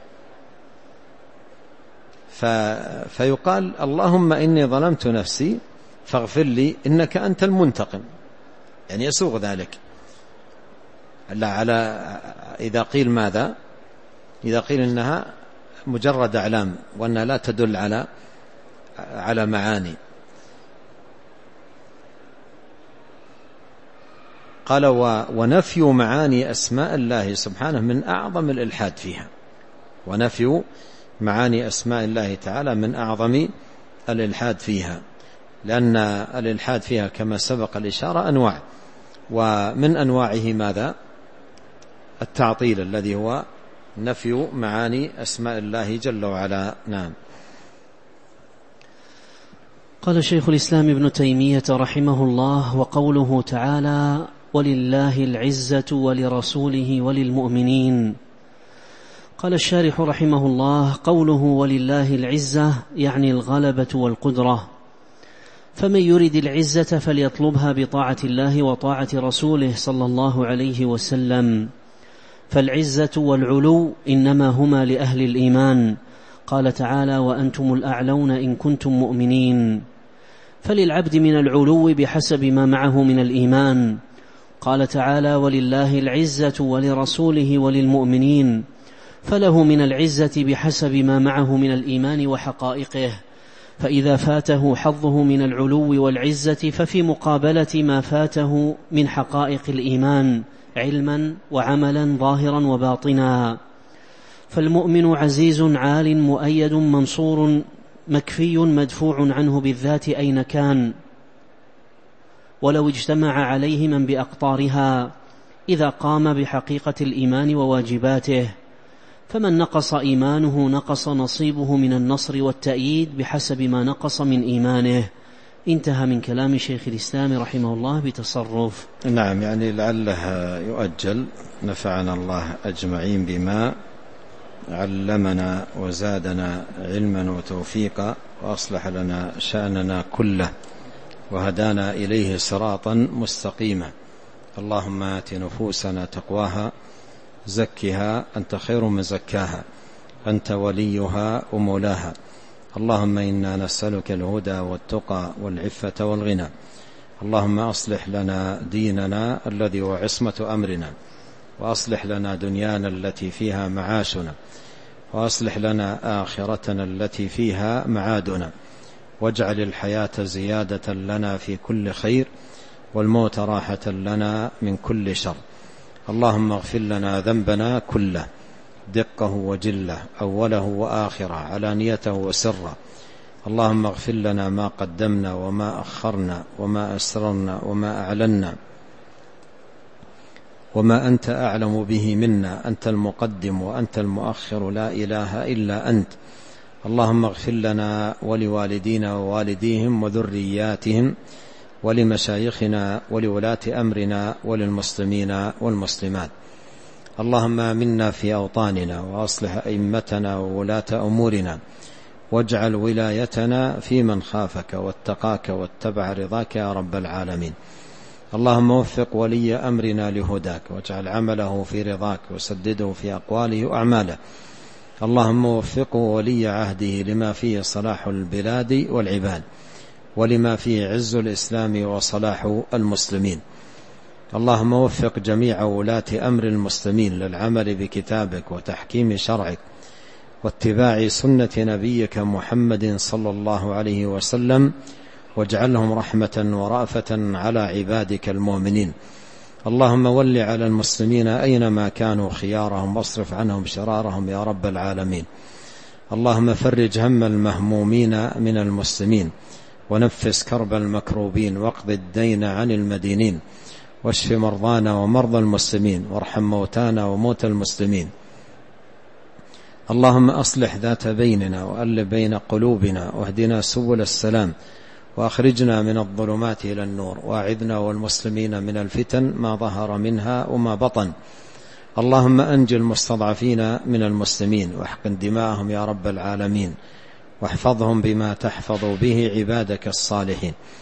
ف... فيقال اللهم إني ظلمت نفسي فاغفر لي إنك أنت المنتقم، يعني يسوغ ذلك. لا على إذا قيل ماذا؟ إذا قيل إنها مجرد أعلام وأنها لا تدل على على معاني. قال ونفي معاني أسماء الله سبحانه من أعظم الإلحاد فيها، ونفي معاني أسماء الله تعالى من أعظم الإلحاد فيها، لأن الإلحاد فيها كما سبق الإشارة أنواع، ومن أنواعه ماذا؟ التعطيل الذي هو نفي معاني أسماء الله جل وعلا. نعم. قال شيخ الإسلام ابن تيمية رحمه الله: وقوله تعالى: ولله العزة ولرسوله وللمؤمنين. قال الشارح رحمه الله: قوله ولله العزة يعني الغلبة والقدرة، فمن يرد العزة فليطلبها بطاعة الله وطاعة رسوله صلى الله عليه وسلم، فالعزة والعلو إنما هما لأهل الإيمان. قال تعالى: وأنتم الأعلون إن كنتم مؤمنين. فللعبد من العلو بحسب ما معه من الإيمان. قال تعالى: ولله العزة ولرسوله وللمؤمنين، فله من العزة بحسب ما معه من الإيمان وحقائقه، فإذا فاته حظه من العلو والعزة ففي مقابلة ما فاته من حقائق الإيمان علما وعملا ظاهرا وباطنا. فالمؤمن عزيز عال مؤيد منصور مكفي مدفوع عنه بالذات أين كان، ولو اجتمع عليه من بأقطارها إذا قام بحقيقة الإيمان وواجباته. فمن نقص إيمانه نقص نصيبه من النصر والتأييد بحسب ما نقص من إيمانه. انتهى من كلام شيخ الإسلام رحمه الله بتصرف. نعم، يعني لعلها يؤجل. نفعنا الله أجمعين بما علمنا وزادنا علما وتوفيقا، وأصلح لنا شأننا كله، وهدانا إليه صراطا مستقيما. اللهم آت نفوسنا تقواها، زكها أنت خير من زكاها، أنت وليها ومولاها. اللهم إنا نسألك الهدى والتقى والعفة والغنى. اللهم أصلح لنا ديننا الذي هو عصمة أمرنا، وأصلح لنا دنيانا التي فيها معاشنا، وأصلح لنا آخرتنا التي فيها معادنا، واجعل الحياة زيادة لنا في كل خير، والموت راحة لنا من كل شر. اللهم اغفر لنا ذنبنا كله، دقه وجله، أوله وآخره، علانيته وسره. اللهم اغفر لنا ما قدمنا وما أخرنا وما أسررنا وما أعلنا وما أنت أعلم به منا. أنت المقدم وأنت المؤخر، لا إله إلا أنت. اللهم اغفر لنا ولوالدينا ووالديهم وذرياتهم ولمشايخنا ولولاة أمرنا وللمسلمين والمسلمات. اللهم آمنا في أوطاننا، وأصلح أئمتنا وولاة أمورنا، واجعل ولايتنا في من خافك واتقاك واتبع رضاك يا رب العالمين. اللهم وفق ولي أمرنا لهداك، واجعل عمله في رضاك، وسدده في أقواله وأعماله. اللهم وفقه ولي عهده لما فيه صلاح البلاد والعباد، ولما فيه عز الإسلام وصلاح المسلمين. اللهم وفق جميع ولاة أمر المسلمين للعمل بكتابك وتحكيم شرعك واتباع سنة نبيك محمد صلى الله عليه وسلم، واجعلهم رحمة ورأفة على عبادك المؤمنين. اللهم ول على المسلمين أينما كانوا خيارهم، واصرف عنهم شرارهم يا رب العالمين. اللهم فرج هم المهمومين من المسلمين، ونفس كرب المكروبين، واقض الدين عن المدينين، واشف مرضانا ومرضى المسلمين، وارحم موتانا وموتى المسلمين. اللهم أصلح ذات بيننا، وألف بين قلوبنا، واهدنا سبل السلام، وأخرجنا من الظلمات إلى النور، وأعذنا والمسلمين من الفتن ما ظهر منها وما بطن. اللهم أنجي المستضعفين من المسلمين، واحقن دماءهم يا رب العالمين، واحفظهم بما تحفظ به عبادك الصالحين.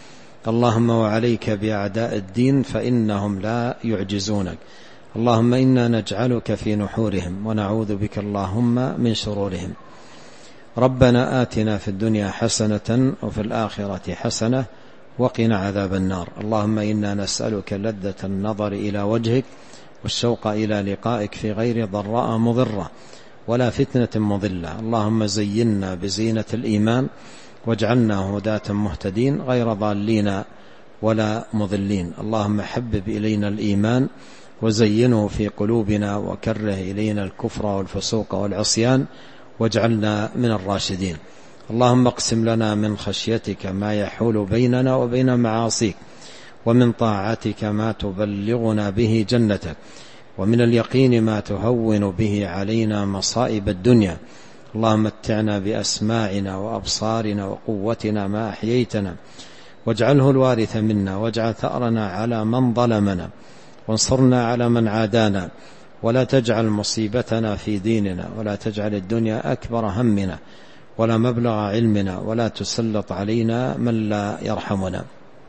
اللهم وعليك بأعداء الدين فإنهم لا يعجزونك. اللهم إنا نجعلك في نحورهم ونعوذ بك اللهم من شرورهم. ربنا آتنا في الدنيا حسنة وفي الآخرة حسنة وقنا عذاب النار. اللهم إنا نسألك لذة النظر إلى وجهك والشوق إلى لقائك في غير ضراء مضرة ولا فتنة مضلة. اللهم زينا بزينة الإيمان واجعلنا هداة مهتدين غير ضالين ولا مضلين. اللهم حبب إلينا الإيمان وزينه في قلوبنا وكره إلينا الكفر والفسوق والعصيان واجعلنا من الراشدين. اللهم اقسم لنا من خشيتك ما يحول بيننا وبين معاصيك، ومن طاعتك ما تبلغنا به جنتك، ومن اليقين ما تهون به علينا مصائب الدنيا. اللهم متعنا بأسماعنا وأبصارنا وقوتنا ما أحييتنا، واجعله الوارث منا، واجعل ثأرنا على من ظلمنا، وانصرنا على من عادانا، ولا تجعل مصيبتنا في ديننا، ولا تجعل الدنيا أكبر همنا ولا مبلغ علمنا، ولا تسلط علينا من لا يرحمنا.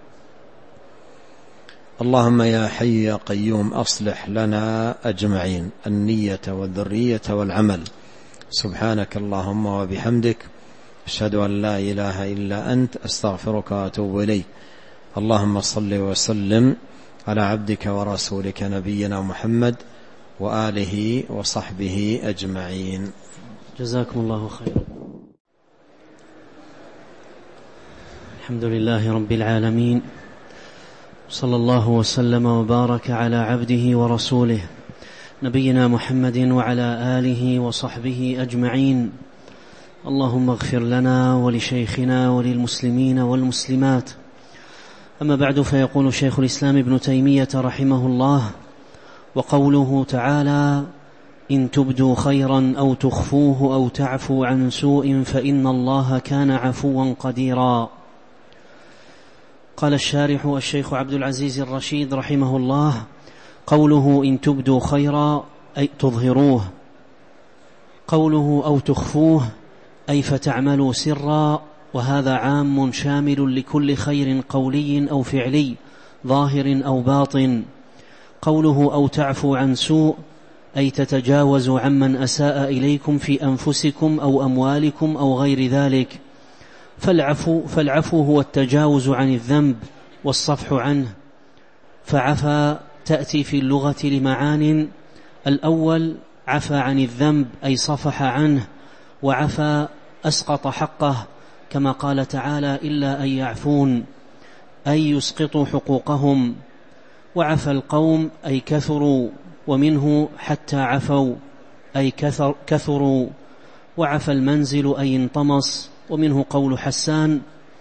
اللهم يا حي يا قيوم أصلح لنا أجمعين النية والذرية والعمل. سبحانك اللهم وبحمدك أشهد أن لا إله إلا أنت أستغفرك وأتوب إليك. اللهم صل وسلم على عبدك ورسولك نبينا محمد وآله وصحبه أجمعين. جزاكم الله خيرا. الحمد لله رب العالمين، صلى الله وسلم وبارك على عبده ورسوله نبينا محمد وعلى آله وصحبه أجمعين. اللهم اغفر لنا ولشيخنا وللمسلمين والمسلمات. أما بعد، فيقول شيخ الإسلام ابن تيمية رحمه الله: وقوله تعالى: إن تبدوا خيرا أو تخفوه أو تعفوا عن سوء فإن الله كان عفوا قديرا. قال الشارح الشيخ عبد العزيز الرشيد رحمه الله: قوله إن تبدوا خيرا أي تظهروه، قوله أو تخفوه أي فتعملوا سرا، وهذا عام شامل لكل خير قولي أو فعلي ظاهر أو باطن. قوله أو تعفوا عن سوء أي تتجاوزوا عمن أساء إليكم في أنفسكم أو أموالكم أو غير ذلك. فالعفو, فالعفو هو التجاوز عن الذنب والصفح عنه. فعفا تأتي في اللغة لمعان: الأول عفا عن الذنب أي صفح عنه، وعفا أسقط حقه، كما قال تعالى: إلا أن يعفون أي يسقطوا حقوقهم. وعفى القوم أي كثروا، ومنه حتى عفوا أي كثر كثروا. وعفى المنزل أي انطمس، ومنه قول حسان: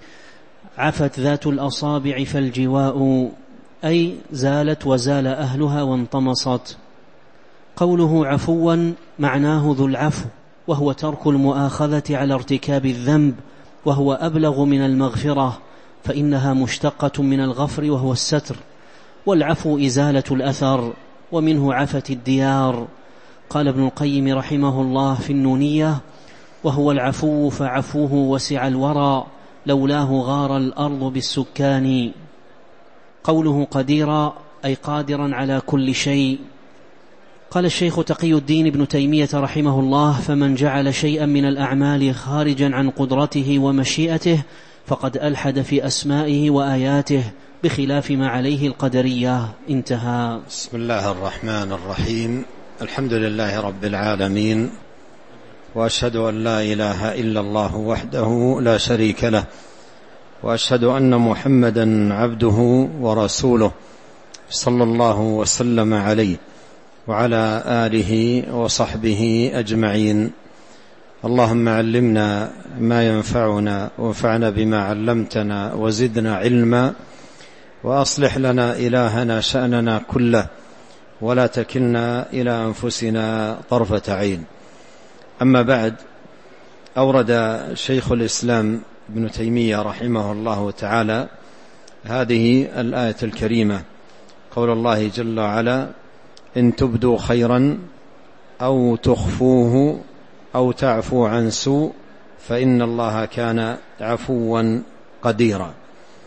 عفت ذات الأصابع فالجواء أي زالت وزال أهلها وانطمست. قوله عفوا معناه ذو العفو، وهو ترك المؤاخذة على ارتكاب الذنب، وهو أبلغ من المغفرة، فإنها مشتقة من الغفر وهو الستر، والعفو إزالة الأثر، ومنه عفت الديار. قال ابن القيم رحمه الله في النونية: وهو العفو فعفوه وسع الورى، لولاه غار الأرض بالسكان. قوله قديرا أي قادرا على كل شيء. قال الشيخ تقي الدين ابن تيمية رحمه الله: فمن جعل شيئا من الأعمال خارجا عن قدرته ومشيئته فقد ألحد في أسمائه وآياته، بخلاف ما عليه القدرية. انتهى. بسم الله الرحمن الرحيم. الحمد لله رب العالمين، وأشهد أن لا إله إلا الله وحده لا شريك له، وأشهد أن محمدا عبده ورسوله صلى الله وسلم عليه وعلى آله وصحبه أجمعين. اللهم علمنا ما ينفعنا وانفعنا بما علمتنا وزدنا علما، وأصلح لنا إلهنا شأننا كله، ولا تكلنا إلى أنفسنا طرفة عين. أما بعد، أورد شيخ الإسلام ابن تيمية رحمه الله تعالى هذه الآية الكريمة، قول الله جل وعلا: إن تبدوا خيرا أو تخفوه أو تعفو عن سوء فإن الله كان عفوا قديرا.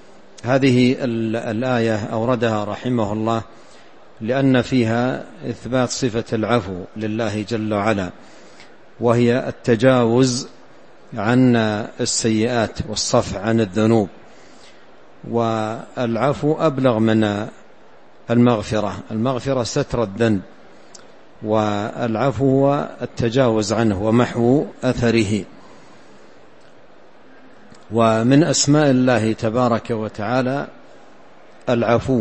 هذه الآية أوردها رحمه الله لأن فيها إثبات صفة العفو لله جل وعلا، وهي التجاوز عن السيئات والصفح عن الذنوب. والعفو أبلغ من المغفرة، المغفرة ستر الذنب، والعفو هو التجاوز عنه ومحو أثره. ومن أسماء الله تبارك وتعالى العفو،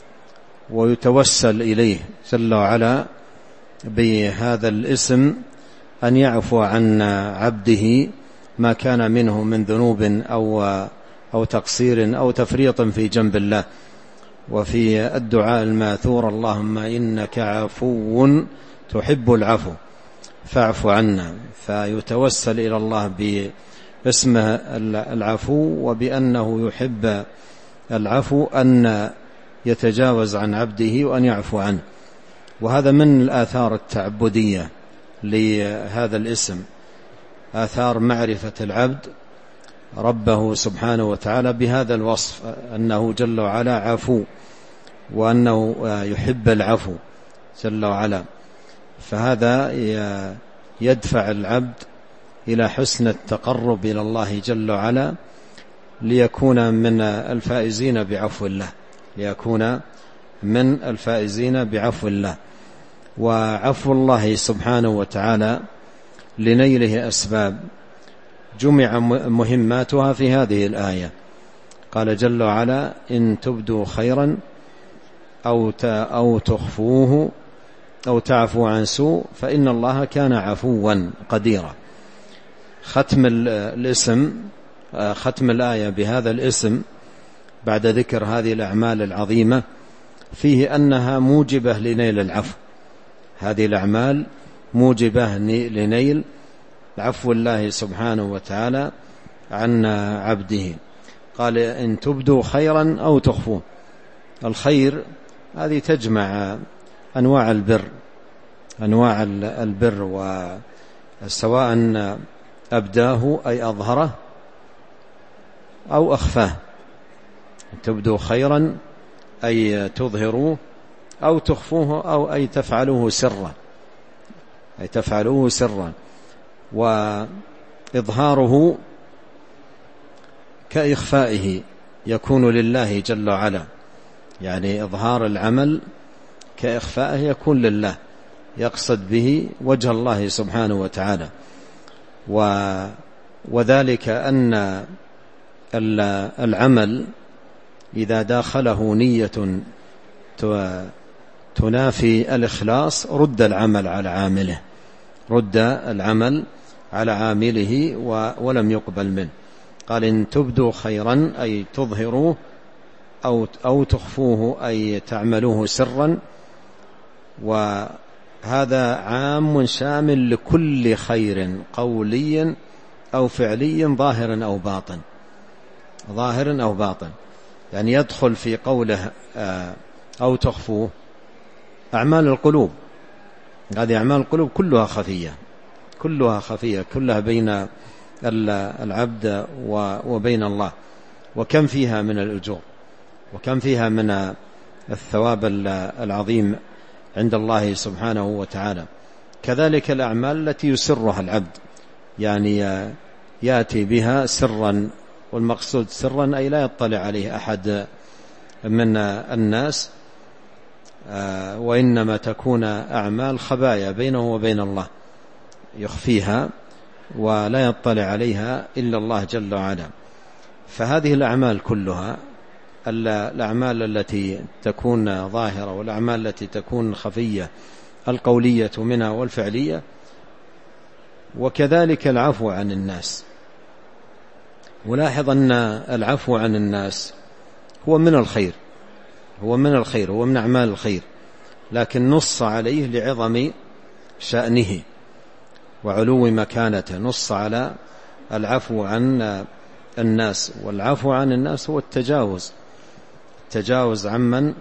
ويتوسل إليه جل وعلا بهذا الاسم أن يعفو عن عبده ما كان منه من ذنوب أو أو تقصير أو تفريط في جنب الله. وفي الدعاء الماثور: اللهم إنك عفو تحب العفو فاعف عنا. فيتوسل إلى الله باسمه العفو وبأنه يحب العفو أن يتجاوز عن عبده وأن يعفو عنه. وهذا من الآثار التعبدية لهذا الاسم، آثار معرفة العبد ربه سبحانه وتعالى بهذا الوصف، أنه جل وعلا عفو وأنه يحب العفو جل وعلا. فهذا يدفع العبد إلى حسن التقرب إلى الله جل وعلا ليكون من الفائزين بعفو الله، ليكون من الفائزين بعفو الله. وعفو الله سبحانه وتعالى لنيله أسباب جمع مهماتها في هذه الآية. قال جل وعلا: إن تبدوا خيرا أو أو تخفوه أو تعفو عن سوء فإن الله كان عفوا قديرا. ختم الاسم، ختم الآية بهذا الاسم بعد ذكر هذه الأعمال العظيمة فيه أنها موجبة لنيل العفو. هذه الأعمال موجبة لنيل عفو الله سبحانه وتعالى عن عبده. قال: إن تبدوا خيرا أو تخفوه. الخير هذه تجمع أنواع البر، أنواع البر، وسواء أبداه أي أظهره أو أخفاه. تبدوا خيرا أي تظهروه، أو تخفوه أو أي تفعلوه سرا، أي تفعلوه سرا. وإظهاره كإخفائه يكون لله جل وعلا، يعني إظهار العمل كإخفائه يكون لله، يقصد به وجه الله سبحانه وتعالى. وذلك أن العمل إذا داخله نية تنافي الإخلاص رد العمل على عامله، رد العمل على عامله ولم يقبل منه. قال: إن تبدوا خيرا أي تظهروه أو أو تخفوه أي تعملوه سرا. وهذا عام شامل لكل خير قولي أو فعلي ظاهر أو باطن، ظاهر أو باطن، يعني يدخل في قوله أو تخفوه أعمال القلوب. هذه أعمال القلوب كلها خفية، كلها خفية، كلها بين العبد وبين الله. وكم فيها من الأجور، وكم فيها من الثواب العظيم عند الله سبحانه وتعالى. كذلك الأعمال التي يسرها العبد، يعني يأتي بها سرا، والمقصود سرا أي لا يطلع عليه أحد من الناس، وإنما تكون أعمال خبايا بينه وبين الله، يخفيها ولا يطلع عليها إلا الله جل وعلا. فهذه الأعمال كلها، الأعمال التي تكون ظاهرة والأعمال التي تكون خفية، القولية منها والفعلية، وكذلك العفو عن الناس. ولاحظ أن العفو عن الناس هو من الخير، هو من الخير، هو من أعمال الخير، لكن نص عليه لعظم شأنه وعلو مكانته. نص على العفو عن الناس، والعفو عن الناس هو التجاوز، التجاوز عمن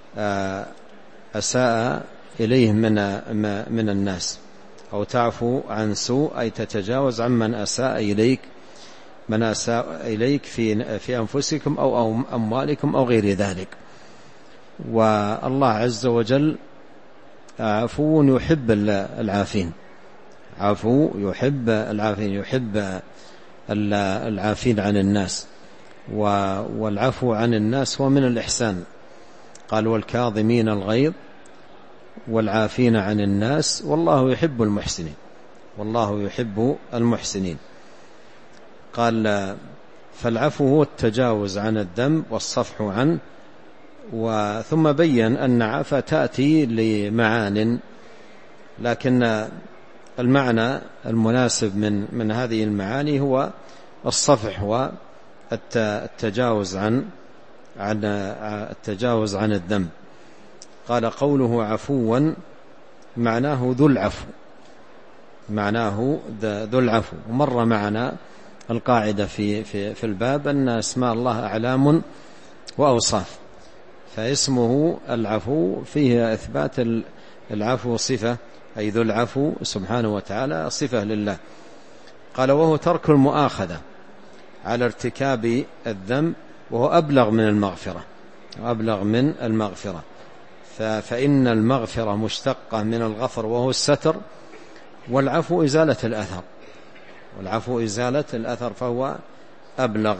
أساء إليه من من الناس. أو تعفو عن سوء أي تتجاوز عمن أساء إليك من أساء إليك في في أنفسكم أو أموالكم أو غير ذلك. والله عز وجل عفو يحب العافين، عفو يحب العافين، يحب العافين عن الناس، والعفو عن الناس هو من الإحسان. قال والكاظمين الغيظ والعافين عن الناس والله يحب المحسنين، والله يحب المحسنين. قال فالعفو هو التجاوز عن الذنب والصفح عنه. وثم بين أن عفا تأتي لمعان، لكن المعنى المناسب من من هذه المعاني هو الصفح والتجاوز عن عن التجاوز عن الذنب. قال قوله عفوا معناه ذو العفو، معناه ذو العفو. ومر معنا القاعدة في في في الباب أن اسماء الله أعلام وأوصاف، فاسمه العفو فيه إثبات العفو صفة، أي ذو العفو سبحانه وتعالى صفة لله. قال وهو ترك المؤاخذة على ارتكاب الذنب، وهو أبلغ من المغفرة، أبلغ من المغفرة. فإن المغفرة مشتقة من الغفر وهو الستر، والعفو إزالة الأثر، والعفو إزالة الأثر فهو أبلغ.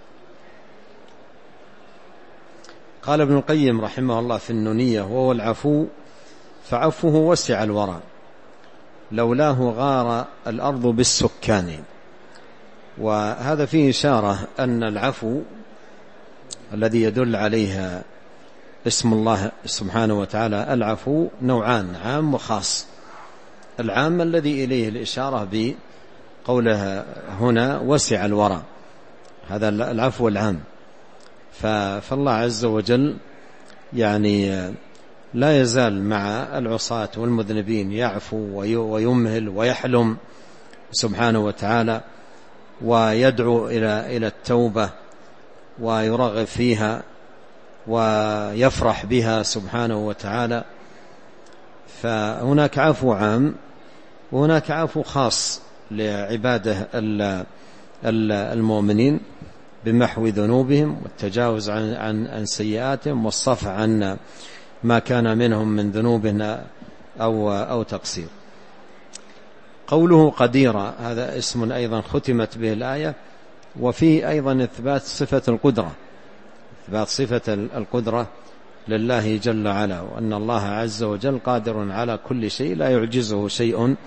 قال ابن القيم رحمه الله في النونية وهو العفو فعفوه وسع الورى لولاه غار الأرض بالسكان. وهذا فيه إشارة أن العفو الذي يدل عليها اسم الله سبحانه وتعالى العفو نوعان، عام وخاص. العام الذي إليه الإشارة بقولها هنا وسع الورى، هذا العفو العام. فالله عز وجل يعني لا يزال مع العصاة والمذنبين يعفو ويمهل ويحلم سبحانه وتعالى، ويدعو إلى إلى التوبة ويرغب فيها ويفرح بها سبحانه وتعالى. فهناك عفو عام وهناك عفو خاص لعباده المؤمنين بمحو ذنوبهم والتجاوز عن عن عن سيئاتهم والصفح عن ما كان منهم من ذنوب أو أو تقصير. قوله قديرا هذا اسم أيضا ختمت به الآية، وفيه أيضا إثبات صفة القدرة، إثبات صفة القدرة لله جل وعلا، وأن الله عز وجل قادر على كل شيء لا يعجزه شيء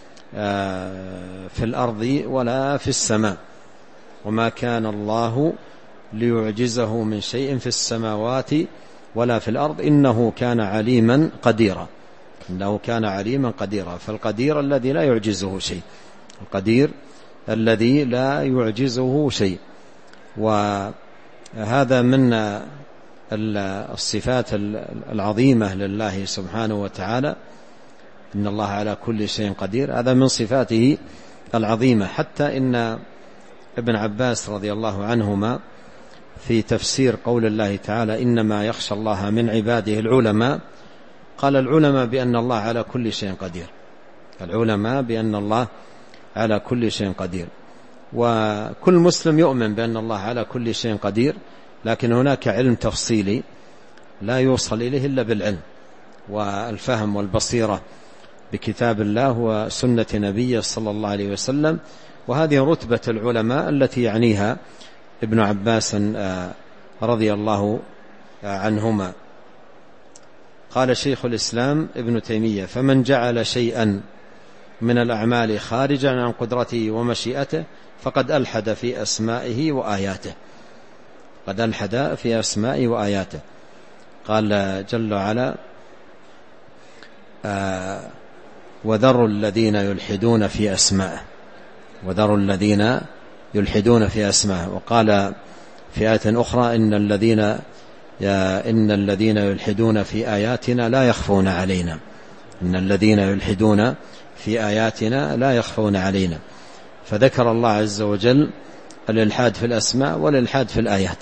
في الأرض ولا في السماء، وما كان الله ليعجزه من شيء في السماوات ولا في الأرض إنه كان عليما قديرا، إنه كان عليما قديرا. فالقدير الذي لا يعجزه شيء، القدير الذي لا يعجزه شيء. وهذا من الصفات العظيمة لله سبحانه وتعالى، إن الله على كل شيء قدير، هذا من صفاته العظيمة. حتى إن ابن عباس رضي الله عنهما في تفسير قول الله تعالى إنما يخشى الله من عباده العلماء، قال العلماء بأن الله على كل شيء قدير، العلماء بأن الله على كل شيء قدير. وكل مسلم يؤمن بأن الله على كل شيء قدير، لكن هناك علم تفصيلي لا يوصل إليه إلا بالعلم والفهم والبصيرة بكتاب الله وسنة نبيه صلى الله عليه وسلم. وهذه رتبة العلماء التي يعنيها ابن عباس رضي الله عنهما. قال شيخ الإسلام ابن تيمية فمن جعل شيئا من الأعمال خارجا عن قدرته ومشيئته فقد ألحد في أسمائه وآياته، قد ألحد في أسمائه وآياته. قال جل وعلا آه وذروا الذين يلحدون في أسمائه، وذروا الذين يلحدون في أسمائه. وقال في آية أخرى إن الذين إن الذين يلحدون في آياتنا لا يخفون علينا، إن الذين يلحدون في آياتنا لا يخفون علينا. فذكر الله عز وجل الإلحاد في الأسماء والإلحاد في الآيات.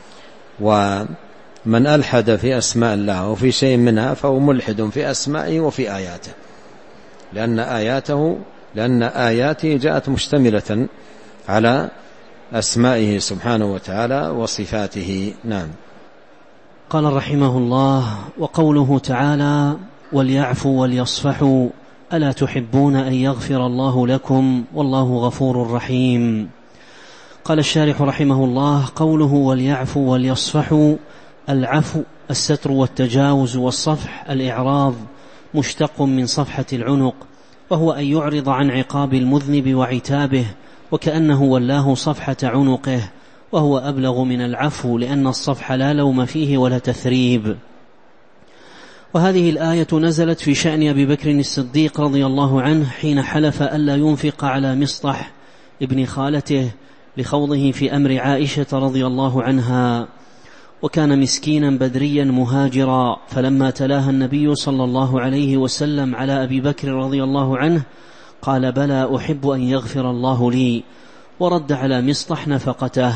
ومن ألحد في أسماء الله وفي شيء منها فهو ملحد في أسمائه وفي آياته، لأن آياته لأن آياته جاءت مشتملة على أسمائه سبحانه وتعالى وصفاته. نعم. قال رحمه الله: وقوله تعالى: وليعفوا وليصفحوا ألا تحبون أن يغفر الله لكم والله غفور رحيم. قال الشارح رحمه الله: قوله وليعفوا وليصفحوا، العفو الستر والتجاوز، والصفح الإعراض، مشتق من صفحة العنق، وهو أن يعرض عن عقاب المذنب وعتابه، وكأنه ولاه صفحة عنقه، وهو أبلغ من العفو لأن الصفح لا لوم فيه ولا تثريب. وهذه الآية نزلت في شأن أبي بكر الصديق رضي الله عنه حين حلف ألا ينفق على مصطح ابن خالته لخوضه في أمر عائشة رضي الله عنها، وكان مسكينا بدريا مهاجرا، فلما تلاها النبي صلى الله عليه وسلم على أبي بكر رضي الله عنه قال: بلى أحب أن يغفر الله لي، ورد على مصطح نفقته.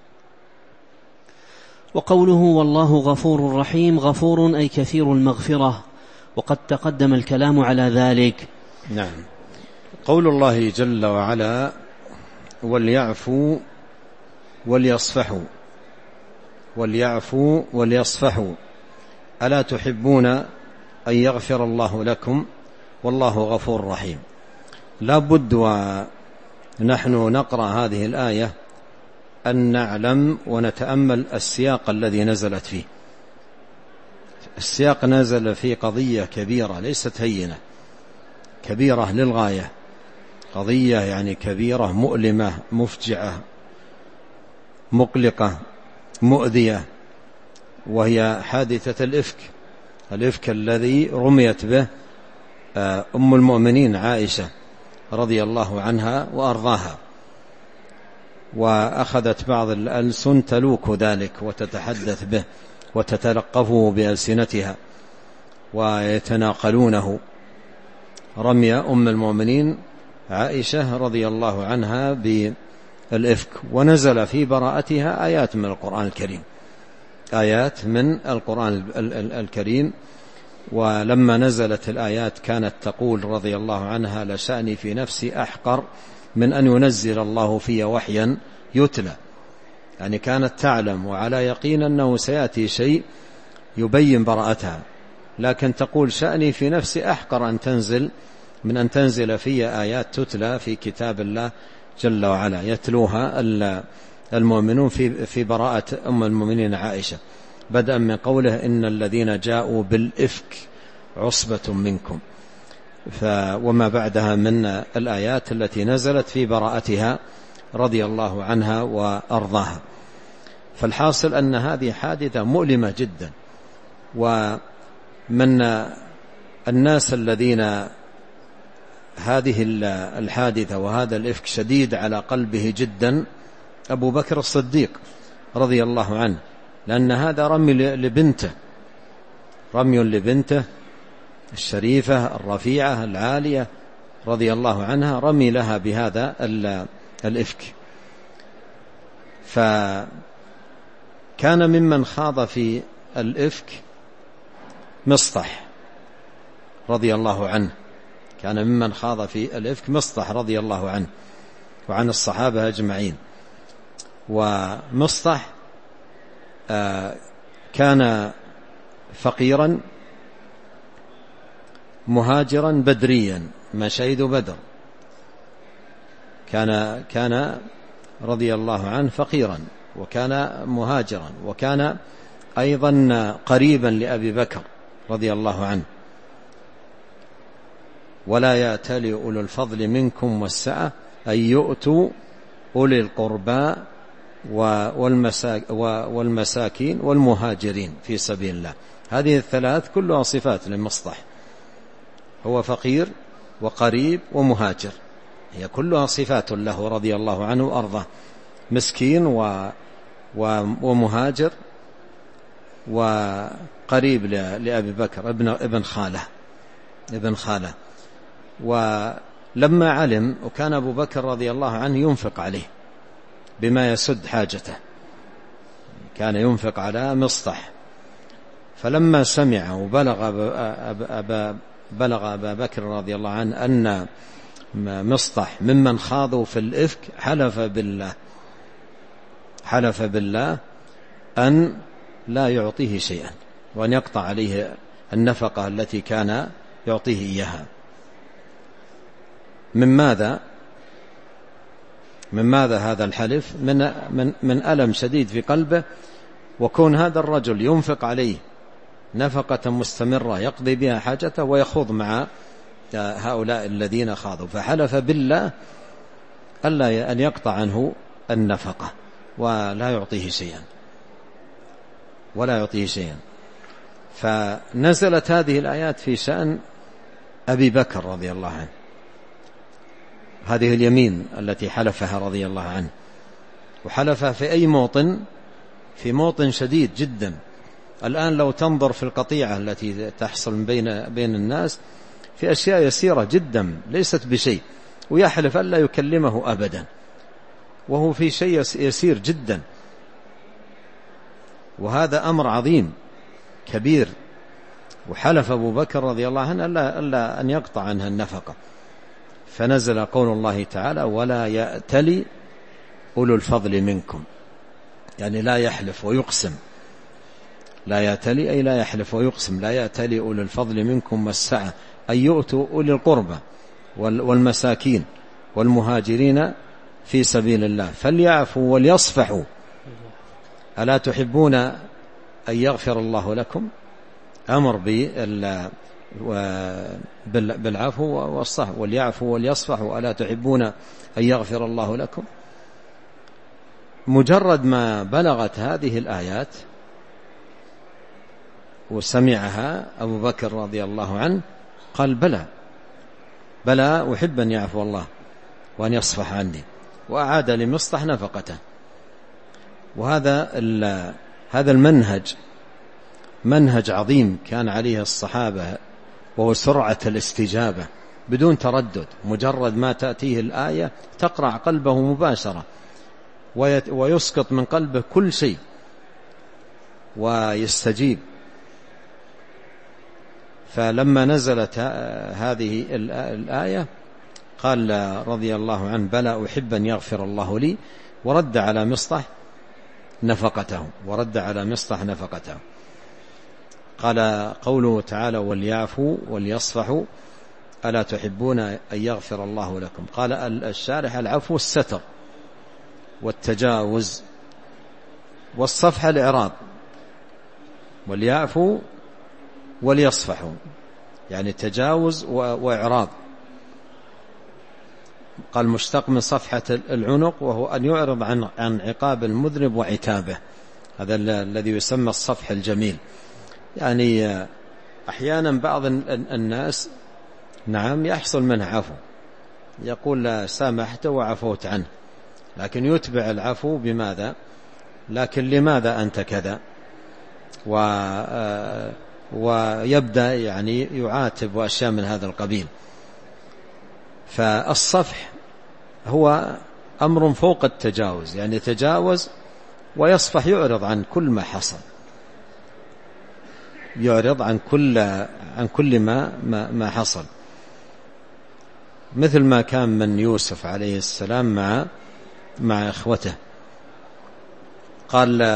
وقوله والله غفور رحيم، غفور أي كثير المغفرة، وقد تقدم الكلام على ذلك. نعم. قول الله جل وعلا: وليعفوا وليصفحوا، وليعفوا وليصفحوا ألا تحبون أن يغفر الله لكم والله غفور رحيم. لا بد ونحن نقرأ هذه الآية أن نعلم ونتأمل السياق الذي نزلت فيه. السياق نزل في قضية كبيرة ليست هينة، كبيرة للغاية، قضية يعني كبيرة مؤلمة مفجعة مقلقة مؤذية، وهي حادثة الإفك، الإفك الذي رميت به أم المؤمنين عائشة رضي الله عنها وأرضاها، وأخذت بعض الألسن تلوك ذلك وتتحدث به وتتلقفه بألسنتها ويتناقلونه، رمي أم المؤمنين عائشة رضي الله عنها بالإفك. ونزل في براءتها آيات من القرآن الكريم، آيات من القرآن الكريم. ولما نزلت الآيات كانت تقول رضي الله عنها: لشأني في نفسي أحقر من أن ينزل الله في وحيا يتلى. يعني كانت تعلم وعلى يقين أنه سيأتي شيء يبين براءتها، لكن تقول: شأني في نفسي أحقر أن تنزل من أن تنزل في آيات تتلى في كتاب الله جل وعلا يتلوها المؤمنون في في براءة أم المؤمنين عائشة، بدءا من قوله: إن الذين جاءوا بالإفك عصبة منكم، وما بعدها من الآيات التي نزلت في براءتها رضي الله عنها وأرضاها. فالحاصل أن هذه حادثة مؤلمة جدا، ومن الناس الذين هذه الحادثة وهذا الإفك شديد على قلبه جدا أبو بكر الصديق رضي الله عنه، لأن هذا رمي لبنته، رمي لبنته الشريفة الرفيعة العالية رضي الله عنها، رمي لها بهذا الإفك. فكان ممن خاض في الإفك مصطح رضي الله عنه، كان ممن خاض في الإفك مصطح رضي الله عنه وعن الصحابة أجمعين. ومصطح كان فقيرا مهاجرا بدريا ما شهد بدر، كان كان رضي الله عنه فقيرا وكان مهاجرا، وكان أيضا قريبا لأبي بكر رضي الله عنه. ولا يأتل أولو الفضل منكم والسعة أن يؤتوا أولي القربى والمساكين والمهاجرين في سبيل الله. هذه الثلاث كلها صفات لمصطح، هو فقير وقريب ومهاجر، هي كلها صفات له رضي الله عنه وأرضاه، مسكين و ومهاجر وقريب لأبي بكر ابن ابن خاله ابن خاله. ولما علم، وكان أبو بكر رضي الله عنه ينفق عليه بما يسد حاجته، كان ينفق على مصطح. فلما سمع وبلغ أبا بلغ أبا بكر رضي الله عنه أن مصطح ممن خاضوا في الإفك، حلف بالله حلف بالله أن لا يعطيه شيئا وأن يقطع عليه النفقة التي كان يعطيه إياها. من ماذا من ماذا هذا الحلف؟ من, من, من ألم شديد في قلبه، وكون هذا الرجل ينفق عليه نفقة مستمرة يقضي بها حاجته ويخوض مع هؤلاء الذين خاضوا، فحلف بالله ألا أن يقطع عنه النفقة ولا يعطيه شيئا ولا يعطيه شيئا. فنزلت هذه الآيات في شأن أبي بكر رضي الله عنه، هذه اليمين التي حلفها رضي الله عنه، وحلفها في أي موطن؟ في موطن شديد جدا. الآن لو تنظر في القطيعة التي تحصل بين بين الناس في أشياء يسيرة جدا ليست بشيء، ويحلف ألا يكلمه أبدا وهو في شيء يسير جدا، وهذا أمر عظيم كبير. وحلف أبو بكر رضي الله عنه ألا, ألا أن يقطع عنها النفقة، فنزل قول الله تعالى: ولا يأتلي أولو الفضل منكم، يعني لا يحلف ويقسم. لا يأتلي أي لا يحلف ويقسم. لا يأتلي أولو الفضل منكم والسعة أن يؤتوا أولي القربى والمساكين والمهاجرين في سبيل الله فليعفوا وليصفحوا ألا تحبون أن يغفر الله لكم؟ أمر بالعفو والصفح، وليعفوا وليصفحوا ألا تحبون أن يغفر الله لكم. مجرد ما بلغت هذه الآيات وسمعها أبو بكر رضي الله عنه قال: بلى بلى أحب أن يعفو الله وأن يصفح عني، وأعاد لمصطح نفقته. وهذا هذا المنهج منهج عظيم كان عليه الصحابة، وهو سرعة الاستجابة بدون تردد. مجرد ما تأتيه الآية تقرع قلبه مباشرة ويسقط من قلبه كل شيء ويستجيب. فلما نزلت هذه الآية قال رضي الله عنه: بلى أحب أن يغفر الله لي، ورد على مصطح نفقته ورد على مصطح نفقته. قال قوله تعالى: وليعفوا وليصفحوا ألا تحبون أن يغفر الله لكم. قال الشارح: العفو الستر والتجاوز، والصفح الإعراض. وليعفوا وليصفحوا يعني تجاوز وإعراض. قال مشتق من صفحة العنق، وهو أن يعرض عن عن عقاب المذنب وعتابه. هذا الذي يسمى الصفح الجميل. يعني أحيانا بعض الناس نعم يحصل منه عفو، يقول لا سامحت وعفوت عنه، لكن يتبع العفو بماذا؟ لكن لماذا أنت كذا؟ و ويبدأ يعني يعاتب وأشياء من هذا القبيل. فالصفح هو أمر فوق التجاوز، يعني يتجاوز ويصفح، يعرض عن كل ما حصل، يعرض عن كل عن كل ما ما, ما حصل. مثل ما كان من يوسف عليه السلام مع مع إخوته. قال: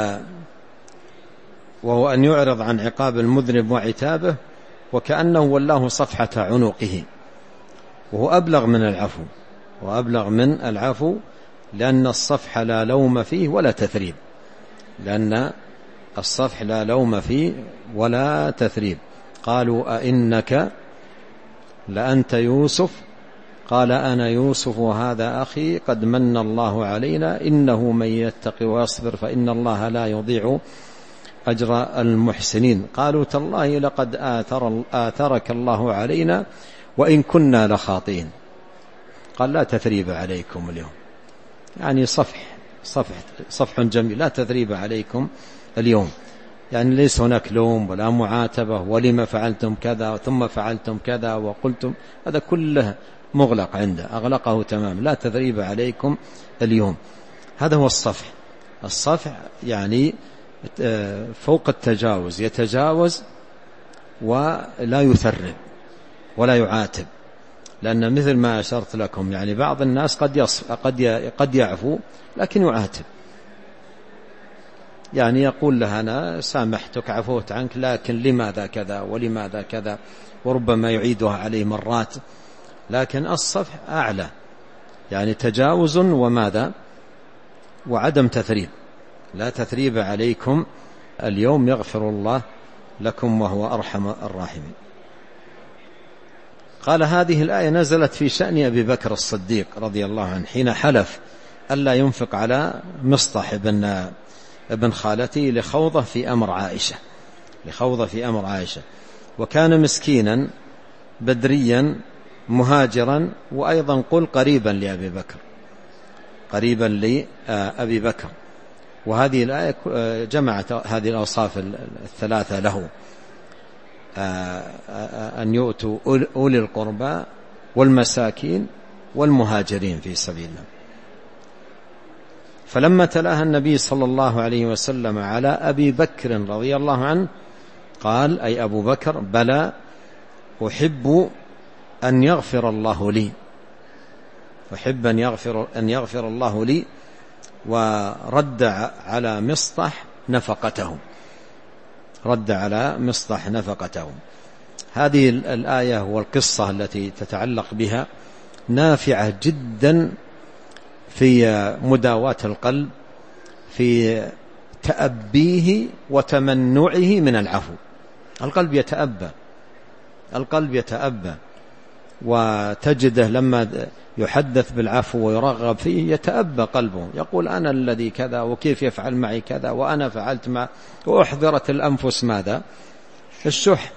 وهو أن يعرض عن عقاب المذنب وعتابه، وكأنه ولاه صفحة عنقه، وهو أبلغ من العفو وأبلغ من العفو لأن الصفح لا لوم فيه ولا تثريب لأن الصفح لا لوم فيه ولا تثريب. قالوا: أئنك لأنت يوسف؟ قال: أنا يوسف وهذا أخي قد من الله علينا إنه من يتق ويصبر فإن الله لا يضيع أجر المحسنين. قالوا: تالله لقد آثر آثرك الله علينا وإن كنا لخاطئين. قال: لا تثريب عليكم اليوم، يعني صفح صفح صفح جميل، لا تثريب عليكم اليوم، يعني ليس هناك لوم ولا معاتبة ولما فعلتم كذا ثم فعلتم كذا وقلتم، هذا كله مغلق عنده، أغلقه تمام، لا تثريب عليكم اليوم. هذا هو الصفح. الصفح يعني فوق التجاوز، يتجاوز ولا يثرب ولا يعاتب. لأن مثل ما أشرت لكم يعني بعض الناس قد قد قد يعفو لكن يعاتب يعني يقول له أنا سامحتك عفوت عنك، لكن لماذا كذا ولماذا كذا، وربما يعيدها عليه مرات. لكن الصفح أعلى، يعني تجاوز وماذا وعدم تثريب. لا تثريب عليكم اليوم يغفر الله لكم وهو أرحم الراحمين. قال هذه الآية نزلت في شأن أبي بكر الصديق رضي الله عنه حين حلف ألا ينفق على مصطح ابن ابن خالته لخوضه في أمر عائشة لخوضه في أمر عائشة وكان مسكينا بدريا مهاجرا، وأيضا قل قريبا لأبي بكر قريبا لأبي بكر. وهذه الآية جمعت هذه الأوصاف الثلاثة له، أن يؤتوا أولي القربى والمساكين والمهاجرين في سبيل الله. فلما تلاها النبي صلى الله عليه وسلم على أبي بكر رضي الله عنه قال أي أبو بكر بلى أحب أن يغفر الله لي أحب أن يغفر, أن يغفر الله لي ورد على مصطح نفقته رد على مصطح نفقته. هذه الآية والقصة التي تتعلق بها نافعة جدا في مداواة القلب، في تأبيه وتمنعه من العفو. القلب يتأبى القلب يتأبى وتجده لما يحدث بالعفو ويرغب فيه يتأبى قلبه، يقول أنا الذي كذا وكيف يفعل معي كذا وأنا فعلت مع. وأحضرت الأنفس ماذا؟ الشح.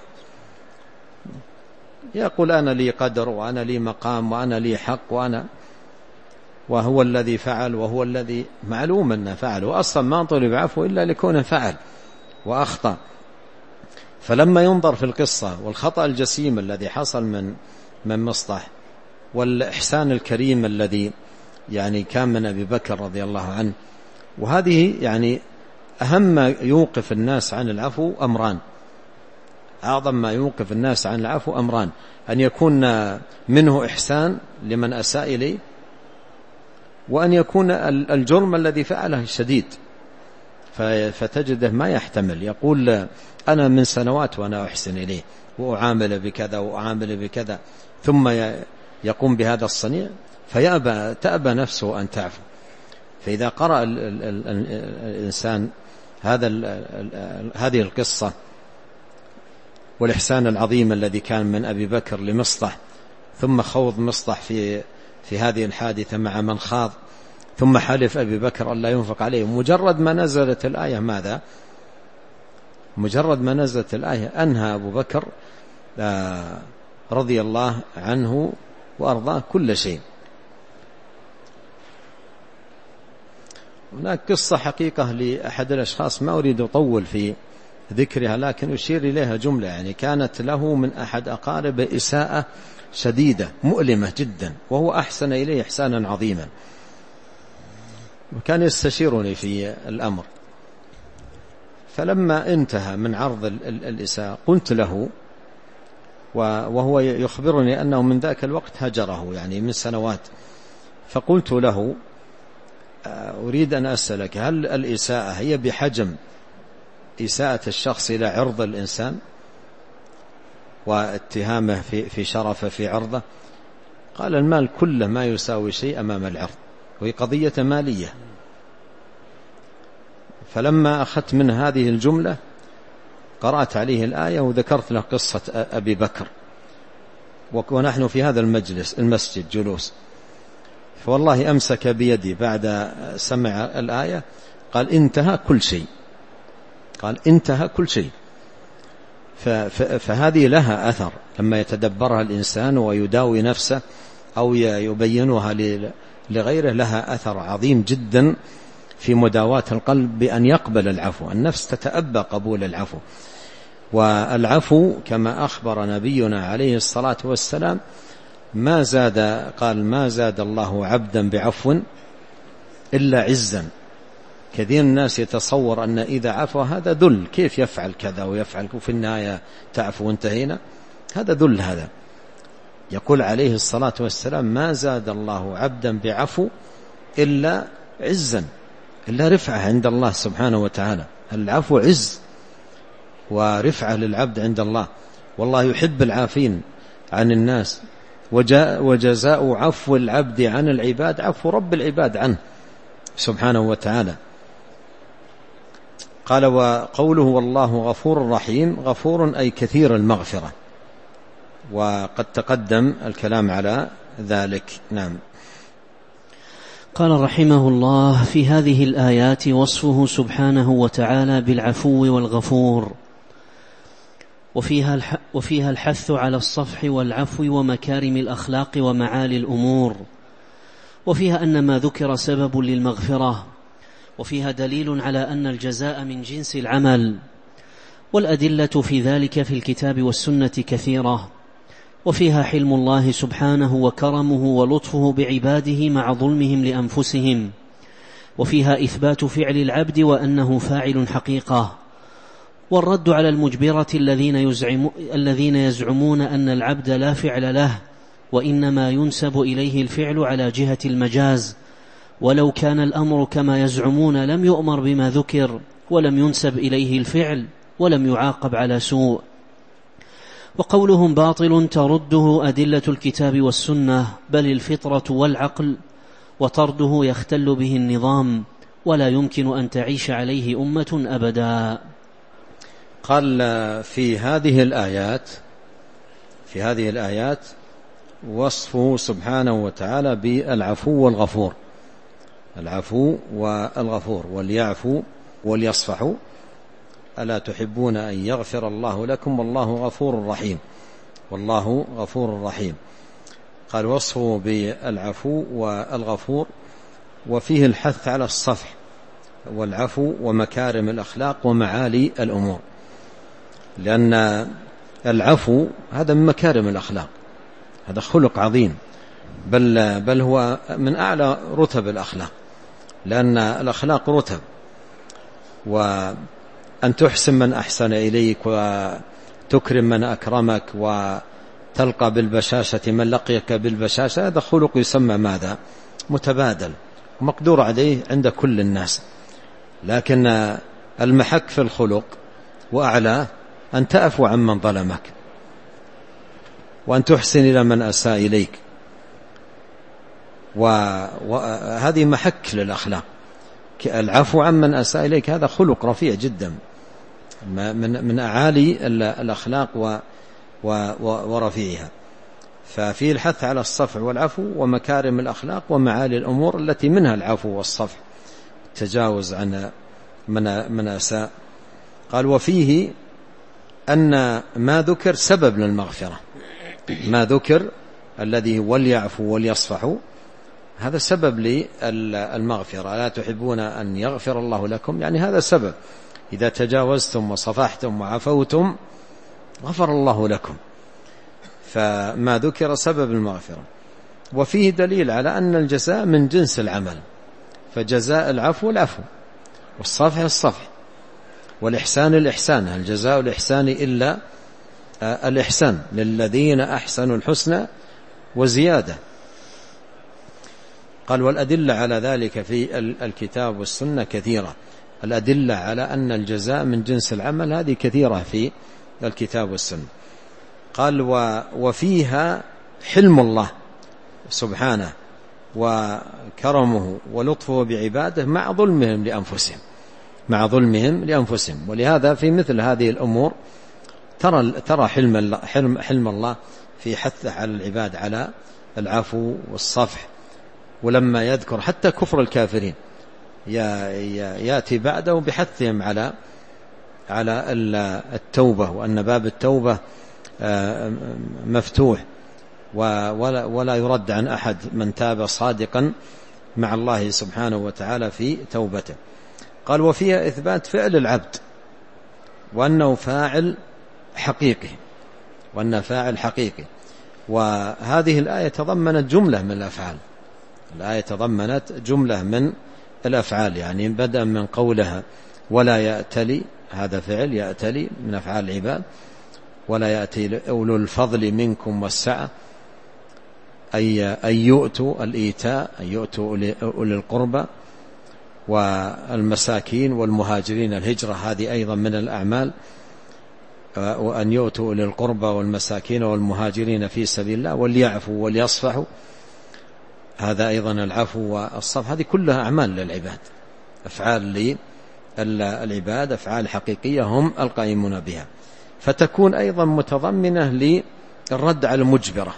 يقول أنا لي قدر وأنا لي مقام وأنا لي حق وأنا وهو الذي فعل وهو الذي معلوم أنه فعل، وأصلا ما طلب عفو إلا لكونه فعل وأخطأ. فلما ينظر في القصة والخطأ الجسيم الذي حصل من من مصطح والإحسان الكريم الذي يعني كان من أبي بكر رضي الله عنه، وهذه يعني أهم ما يوقف الناس عن العفو أمران، أعظم ما يوقف الناس عن العفو أمران: أن يكون منه إحسان لمن أساء إليه، وأن يكون الجرم الذي فعله شديد فتجده ما يحتمل، يقول أنا من سنوات وأنا أحسن إليه وأعامل بكذا وأعامل بكذا، ثم يقوم بهذا الصنيع فيأبى تأبى نفسه أن تعفو. فإذا قرأ الإنسان هذا هذه القصة والإحسان العظيم الذي كان من أبي بكر لمصطح، ثم خوض مصطح في في هذه الحادثة مع من خاض، ثم حلف أبي بكر أن لا ينفق عليه، مجرد ما نزلت الآية ماذا؟ مجرد ما نزلت الآية أنهى أبو بكر رضي الله عنه وأرضاه كل شيء. هناك قصة حقيقة لأحد الأشخاص ما أريد أطول في ذكرها، لكن أشير إليها جملة. يعني كانت له من أحد أقارب إساءة شديدة مؤلمة جدا، وهو أحسن إليه إحسانا عظيما، وكان يستشيرني في الأمر. فلما انتهى من عرض الإساءة قلت له، وهو يخبرني أنه من ذاك الوقت هجره يعني من سنوات، فقلت له أريد أن أسألك هل الإساءة هي بحجم إساءة الشخص إلى عرض الإنسان واتهامه في في شرفه في عرضه؟ قال المال كله ما يساوي شيء أمام العرض، وهي قضية مالية. فلما أخذت من هذه الجملة قرأت عليه الآية وذكرت له قصة أبي بكر، ونحن في هذا المجلس المسجد جلوس، فوالله أمسك بيدي بعد سمع الآية قال انتهى كل شيء، قال انتهى كل شيء. فهذه لها أثر لما يتدبرها الإنسان ويداوي نفسه أو يبينها لغيره، لها أثر عظيم جدا في مداواة القلب بأن يقبل العفو. النفس تتأبى قبول العفو، والعفو كما أخبر نبينا عليه الصلاة والسلام ما زاد، قال ما زاد الله عبدا بعفو إلا عزا. كثير الناس يتصور أن إذا عفو هذا ذل، كيف يفعل كذا ويفعل وفي النهاية تعفو وانتهينا، هذا ذل. هذا يقول عليه الصلاة والسلام ما زاد الله عبدا بعفو إلا عزا، إلا رفعة عند الله سبحانه وتعالى. العفو عز ورفعة للعبد عند الله، والله يحب العافين عن الناس، وجزاء عفو العبد عن العباد عفو رب العباد عنه سبحانه وتعالى. قال وقوله والله غفور رحيم، غفور أي كثير المغفرة، وقد تقدم الكلام على ذلك. نعم. قال رحمه الله: في هذه الآيات وصفه سبحانه وتعالى بالعفو والغفور، وفيها وفيها الحث على الصفح والعفو ومكارم الأخلاق ومعالي الأمور، وفيها أن ما ذكر سبب للمغفرة، وفيها دليل على أن الجزاء من جنس العمل، والأدلة في ذلك في الكتاب والسنة كثيرة، وفيها حلم الله سبحانه وكرمه ولطفه بعباده مع ظلمهم لأنفسهم، وفيها إثبات فعل العبد وأنه فاعل حقيقة، والرد على المجبرة الذين, يزعم الذين يزعمون أن العبد لا فعل له، وإنما ينسب إليه الفعل على جهة المجاز، ولو كان الأمر كما يزعمون لم يؤمر بما ذكر ولم ينسب إليه الفعل ولم يعاقب على سوء. وقولهم باطل ترده أدلة الكتاب والسنة، بل الفطرة والعقل، وطرده يختل به النظام، ولا يمكن أن تعيش عليه أمة أبدا. قال في هذه الآيات في هذه الآيات وصفه سبحانه وتعالى بالعفو والغفور، العفو والغفور، وليعفوا وليصفحوا ألا تحبون أن يغفر الله لكم والله غفور رحيم، والله غفور رحيم. قال وصفه بالعفو والغفور، وفيه الحث على الصفح والعفو ومكارم الأخلاق ومعالي الأمور، لأن العفو هذا من مكارم الأخلاق، هذا خلق عظيم، بل, بل هو من أعلى رتب الأخلاق، لأن الأخلاق رتب، وأن تحسن من أحسن إليك وتكرم من أكرمك وتلقى بالبشاشة من لقيك بالبشاشة، هذا خلق يسمى ماذا؟ متبادل ومقدور عليه عند كل الناس. لكن المحك في الخلق وأعلى أن تعفو عن من ظلمك، وأن تحسن إلى من أساء إليك، وهذه محك للأخلاق. العفو عن من أساء إليك هذا خلق رفيع جدا، من من أعالي الأخلاق ورفيعها. ففيه الحث على الصفح والعفو ومكارم الأخلاق ومعالي الأمور التي منها العفو والصفح، التجاوز عن من من أساء. قال وفيه أن ما ذكر سبب للمغفرة، ما ذكر الذي وليعفوا وليصفحوا هذا سبب للمغفرة. لا تحبون أن يغفر الله لكم، يعني هذا سبب، إذا تجاوزتم وصفحتم وعفوتم غفر الله لكم، فما ذكر سبب المغفرة. وفيه دليل على أن الجزاء من جنس العمل، فجزاء العفو العفو، والصفح الصفح، والإحسان الإحسان، هل جزاء الإحسان إلا الإحسان، للذين أحسنوا الحسنى وزيادة. قال والأدلة على ذلك في الكتاب والسنة كثيرة، الأدلة على أن الجزاء من جنس العمل هذه كثيرة في الكتاب والسنة. قال وفيها حلم الله سبحانه وكرمه ولطفه بعباده مع ظلمهم لأنفسهم، مع ظلمهم لأنفسهم. ولهذا في مثل هذه الأمور ترى ترى حلم الله, حلم, حلم الله في حثه على العباد على العفو والصفح. ولما يذكر حتى كفر الكافرين يأتي بعده بحثهم على على التوبة، وأن باب التوبة مفتوح ولا, ولا يرد عن أحد من تاب صادقا مع الله سبحانه وتعالى في توبته. قال وفيها إثبات فعل العبد وأنه فاعل حقيقي، وأنه فاعل حقيقي. وهذه الآية تضمنت جملة من الأفعال، الآية تضمنت جملة من الأفعال، يعني بدأ من قولها ولا يأتلي، هذا فعل يأتلي من أفعال العباد، ولا يأتي أولو الفضل منكم والسعة، أي أن يؤتوا الإيتاء، أن يؤتوا أولي القربى، والمساكين والمهاجرين الهجرة هذه أيضا من الأعمال، وأن يؤتوا للقربى والمساكين والمهاجرين في سبيل الله وليعفوا وليصفحوا، هذا أيضا العفو والصفح، هذه كلها أعمال للعباد، أفعال للعباد، أفعال حقيقية هم القائمون بها، فتكون أيضا متضمنة للرد على المجبرة.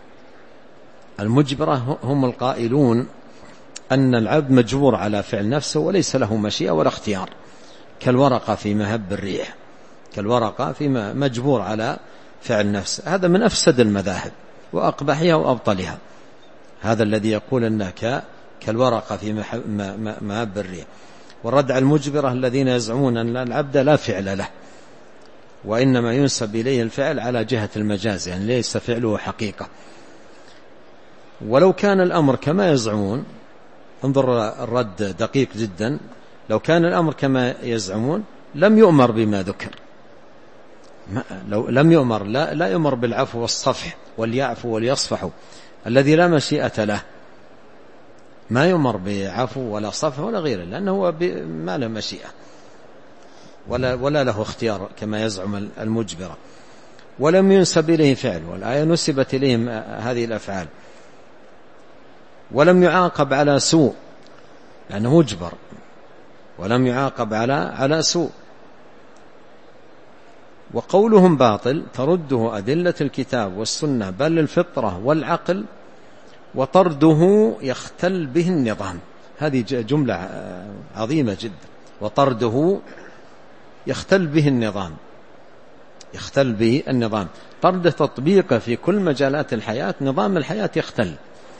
المجبرة هم القائلون أن العبد مجبور على فعل نفسه وليس له مشيئة ولا اختيار، كالورقة في مهب الريح، كالورقة في مجبور على فعل نفسه. هذا من أفسد المذاهب وأقبحها وأبطلها، هذا الذي يقول أنها كالورقة في مهب الريح. والرد على المجبرة الذين يزعمون أن العبد لا فعل له، وإنما ينسب إليه الفعل على جهة المجاز، يعني ليس فعله حقيقة. ولو كان الأمر كما يزعمون، انظر الرد دقيق جدا، لو كان الأمر كما يزعمون لم يؤمر بما ذكر، لو لم يؤمر لا, لا يؤمر بالعفو والصفح وليعفوا وليصفحوا الذي لا مشيئة له، ما يؤمر بعفو ولا صفح ولا غيره، لأنه هو ما له مشيئة ولا, ولا له اختيار كما يزعم المجبرة. ولم ينسب إليه فعل، والآية نسبت إليهم هذه الأفعال. ولم يعاقب على سوء لأنه مجبر، ولم يعاقب على على سوء. وقولهم باطل ترده أدلة الكتاب والسنة بل الفطرة والعقل، وطرده يختل به النظام. هذه جملة عظيمة جدا، وطرده يختل به النظام، يختل به النظام، طرد تطبيقه في كل مجالات الحياة، نظام الحياة يختل.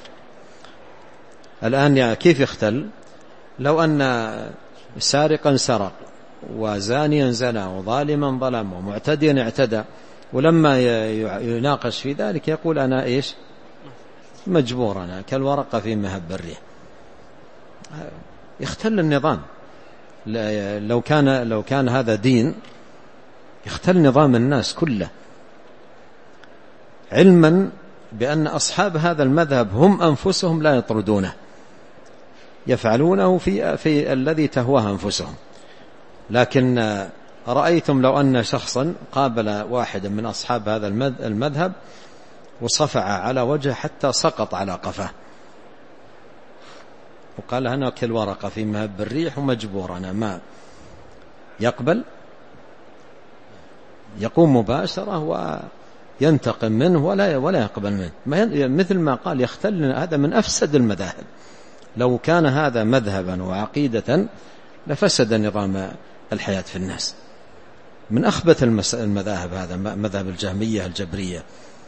الآن كيف يختل؟ لو أن سارقا سرق، وزانيا زنى، وظالما ظلم، ومعتديا اعتدى، ولما يناقش في ذلك يقول أنا إيش؟ مجبور، أنا كالورقة في مهب الريح. يختل النظام. لو كان لو كان هذا دين يختل نظام الناس كله، علما بأن أصحاب هذا المذهب هم أنفسهم لا يطردونه، يفعلونه في في الذي تهواه أنفسهم. لكن رأيتم لو أن شخصا قابل واحدا من أصحاب هذا المذهب وصفع على وجهه حتى سقط على قفاه، وقال أنا كالورقة في مهب الريح ومجبور، أنا ما يقبل، يقوم مباشرة وينتقم منه ولا ولا يقبل منه، مثل ما قال يختل. هذا من أفسد المذاهب. لو كان هذا مذهبا وعقيدة لفسد نظام الحياة في الناس. من أخبث المذاهب هذا مذهب الجهمية الجبرية.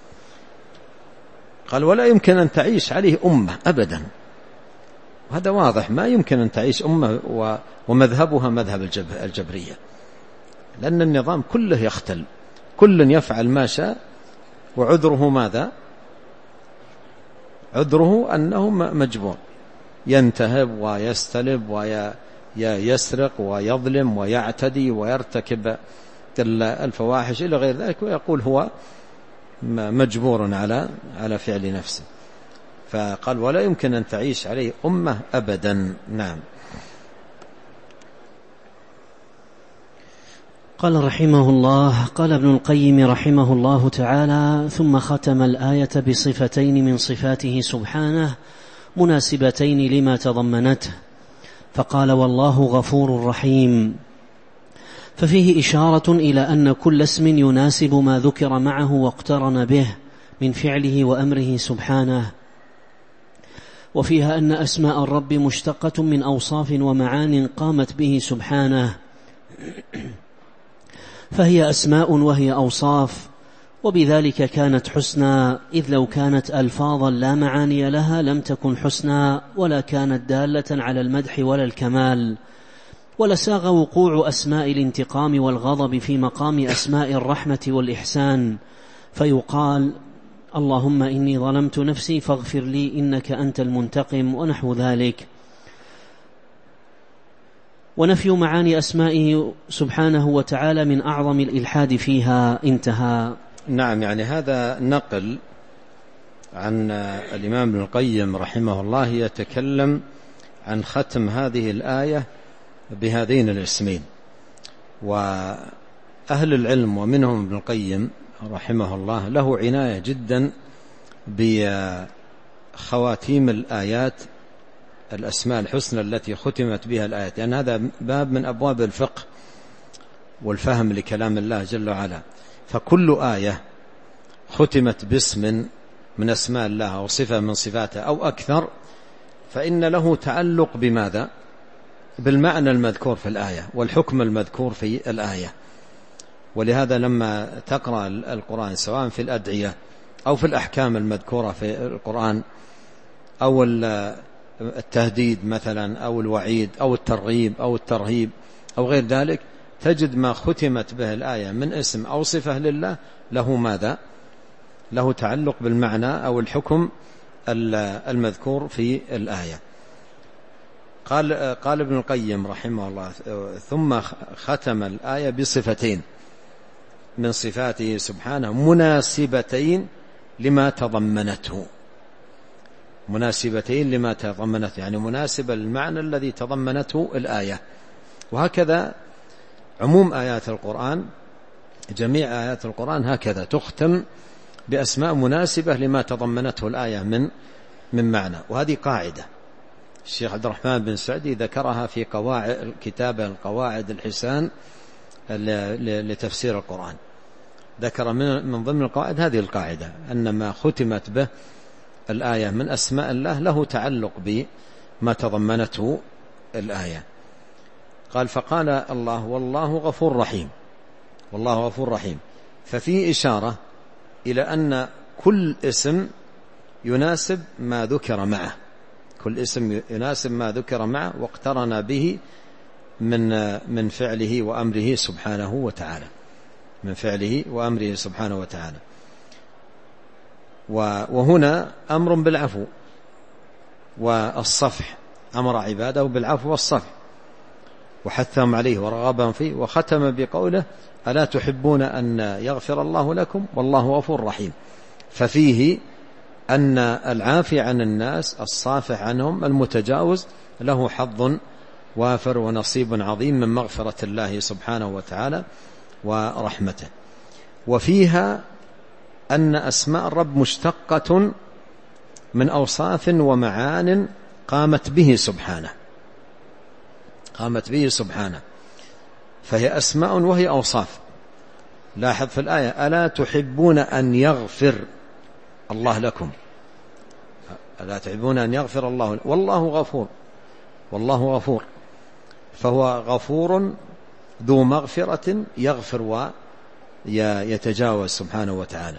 قال ولا يمكن أن تعيش عليه أمة أبدا، وهذا واضح، ما يمكن أن تعيش أمة ومذهبها مذهب الجبرية، لأن النظام كله يختل، كل يفعل ما شاء، وعذره ماذا؟ عذره أنه مجبور، ينتهب ويستلب ويسرق ويظلم ويعتدي ويرتكب الفواحش إلى غير ذلك، ويقول هو مجبور على على فعل نفسه. فقال ولا يمكن أن تعيش عليه أمة أبدا. نعم. قال رحمه الله، قال ابن القيم رحمه الله تعالى: ثم ختم الآية بصفتين من صفاته سبحانه مناسبتين لما تضمنته، فقال: والله غفور رحيم. ففيه إشارة إلى أن كل اسم يناسب ما ذكر معه واقترن به من فعله وأمره سبحانه، وفيها أن أسماء الرب مشتقة من أوصاف ومعان قامت به سبحانه، فهي أسماء وهي أوصاف، وبذلك كانت حسنى، إذ لو كانت ألفاظا لا معاني لها لم تكن حسنى، ولا كانت دالة على المدح ولا الكمال، ولساغ وقوع أسماء الانتقام والغضب في مقام أسماء الرحمة والإحسان، فيقال: اللهم إني ظلمت نفسي فاغفر لي إنك أنت المنتقم، ونحو ذلك. ونفي معاني أسمائه سبحانه وتعالى من أعظم الإلحاد فيها. انتهى. نعم، يعني هذا نقل عن الإمام ابن القيم رحمه الله يتكلم عن ختم هذه الآية بهذين الاسمين. وأهل العلم ومنهم ابن القيم رحمه الله له عناية جدا بخواتيم الآيات، الأسماء الحسنى التي ختمت بها الآيات، لأن هذا باب من أبواب الفقه والفهم لكلام الله جل وعلا. فكل آية ختمت باسم من أسماء الله أو صفة من صفاته أو أكثر فإن له تعلق بماذا؟ بالمعنى المذكور في الآية والحكم المذكور في الآية. ولهذا لما تقرأ القرآن سواء في الأدعية أو في الأحكام المذكورة في القرآن أو التهديد مثلا أو الوعيد أو الترغيب أو الترهيب أو غير ذلك، تجد ما ختمت به الآية من اسم أو صفة لله له ماذا؟ له تعلق بالمعنى أو الحكم المذكور في الآية. قال قال ابن القيم رحمه الله: ثم ختم الآية بصفتين من صفاته سبحانه مناسبتين لما تضمنته. مناسبتين لما تضمنته يعني مناسبة للمعنى الذي تضمنته الآية. وهكذا عموم آيات القرآن، جميع آيات القرآن هكذا تختم بأسماء مناسبة لما تضمنته الآية من من معنى. وهذه قاعدة الشيخ عبد الرحمن بن سعدي ذكرها في قواعد كتابه القواعد الحسان لتفسير القرآن، ذكر من من ضمن القواعد هذه القاعدة أن ما ختمت به الآية من أسماء الله له تعلق بما تضمنته الآية. قال: فقال الله: والله غفور رحيم. والله غفور رحيم. ففي إشارة إلى أن كل اسم يناسب ما ذكر معه، كل اسم يناسب ما ذكر معه واقترن به من من فعله وأمره سبحانه وتعالى، من فعله وأمره سبحانه وتعالى. وهنا أمر بالعفو والصفح، أمر عباده بالعفو والصفح وحثهم عليه ورغبهم فيه، وختم بقوله: ألا تحبون أن يغفر الله لكم والله غفور رحيم. ففيه أن العافي عن الناس الصافح عنهم المتجاوز له حظ وافر ونصيب عظيم من مغفرة الله سبحانه وتعالى ورحمته. وفيها أن أسماء الرب مشتقة من أوصاف ومعان قامت به سبحانه، قامت به سبحانه، فهي أسماء وهي أوصاف. لاحظ في الآية: ألا تحبون أن يغفر الله لكم، ألا تحبون أن يغفر الله لكم، والله غفور، والله غفور، فهو غفور ذو مغفرة يغفر ويتجاوز سبحانه وتعالى.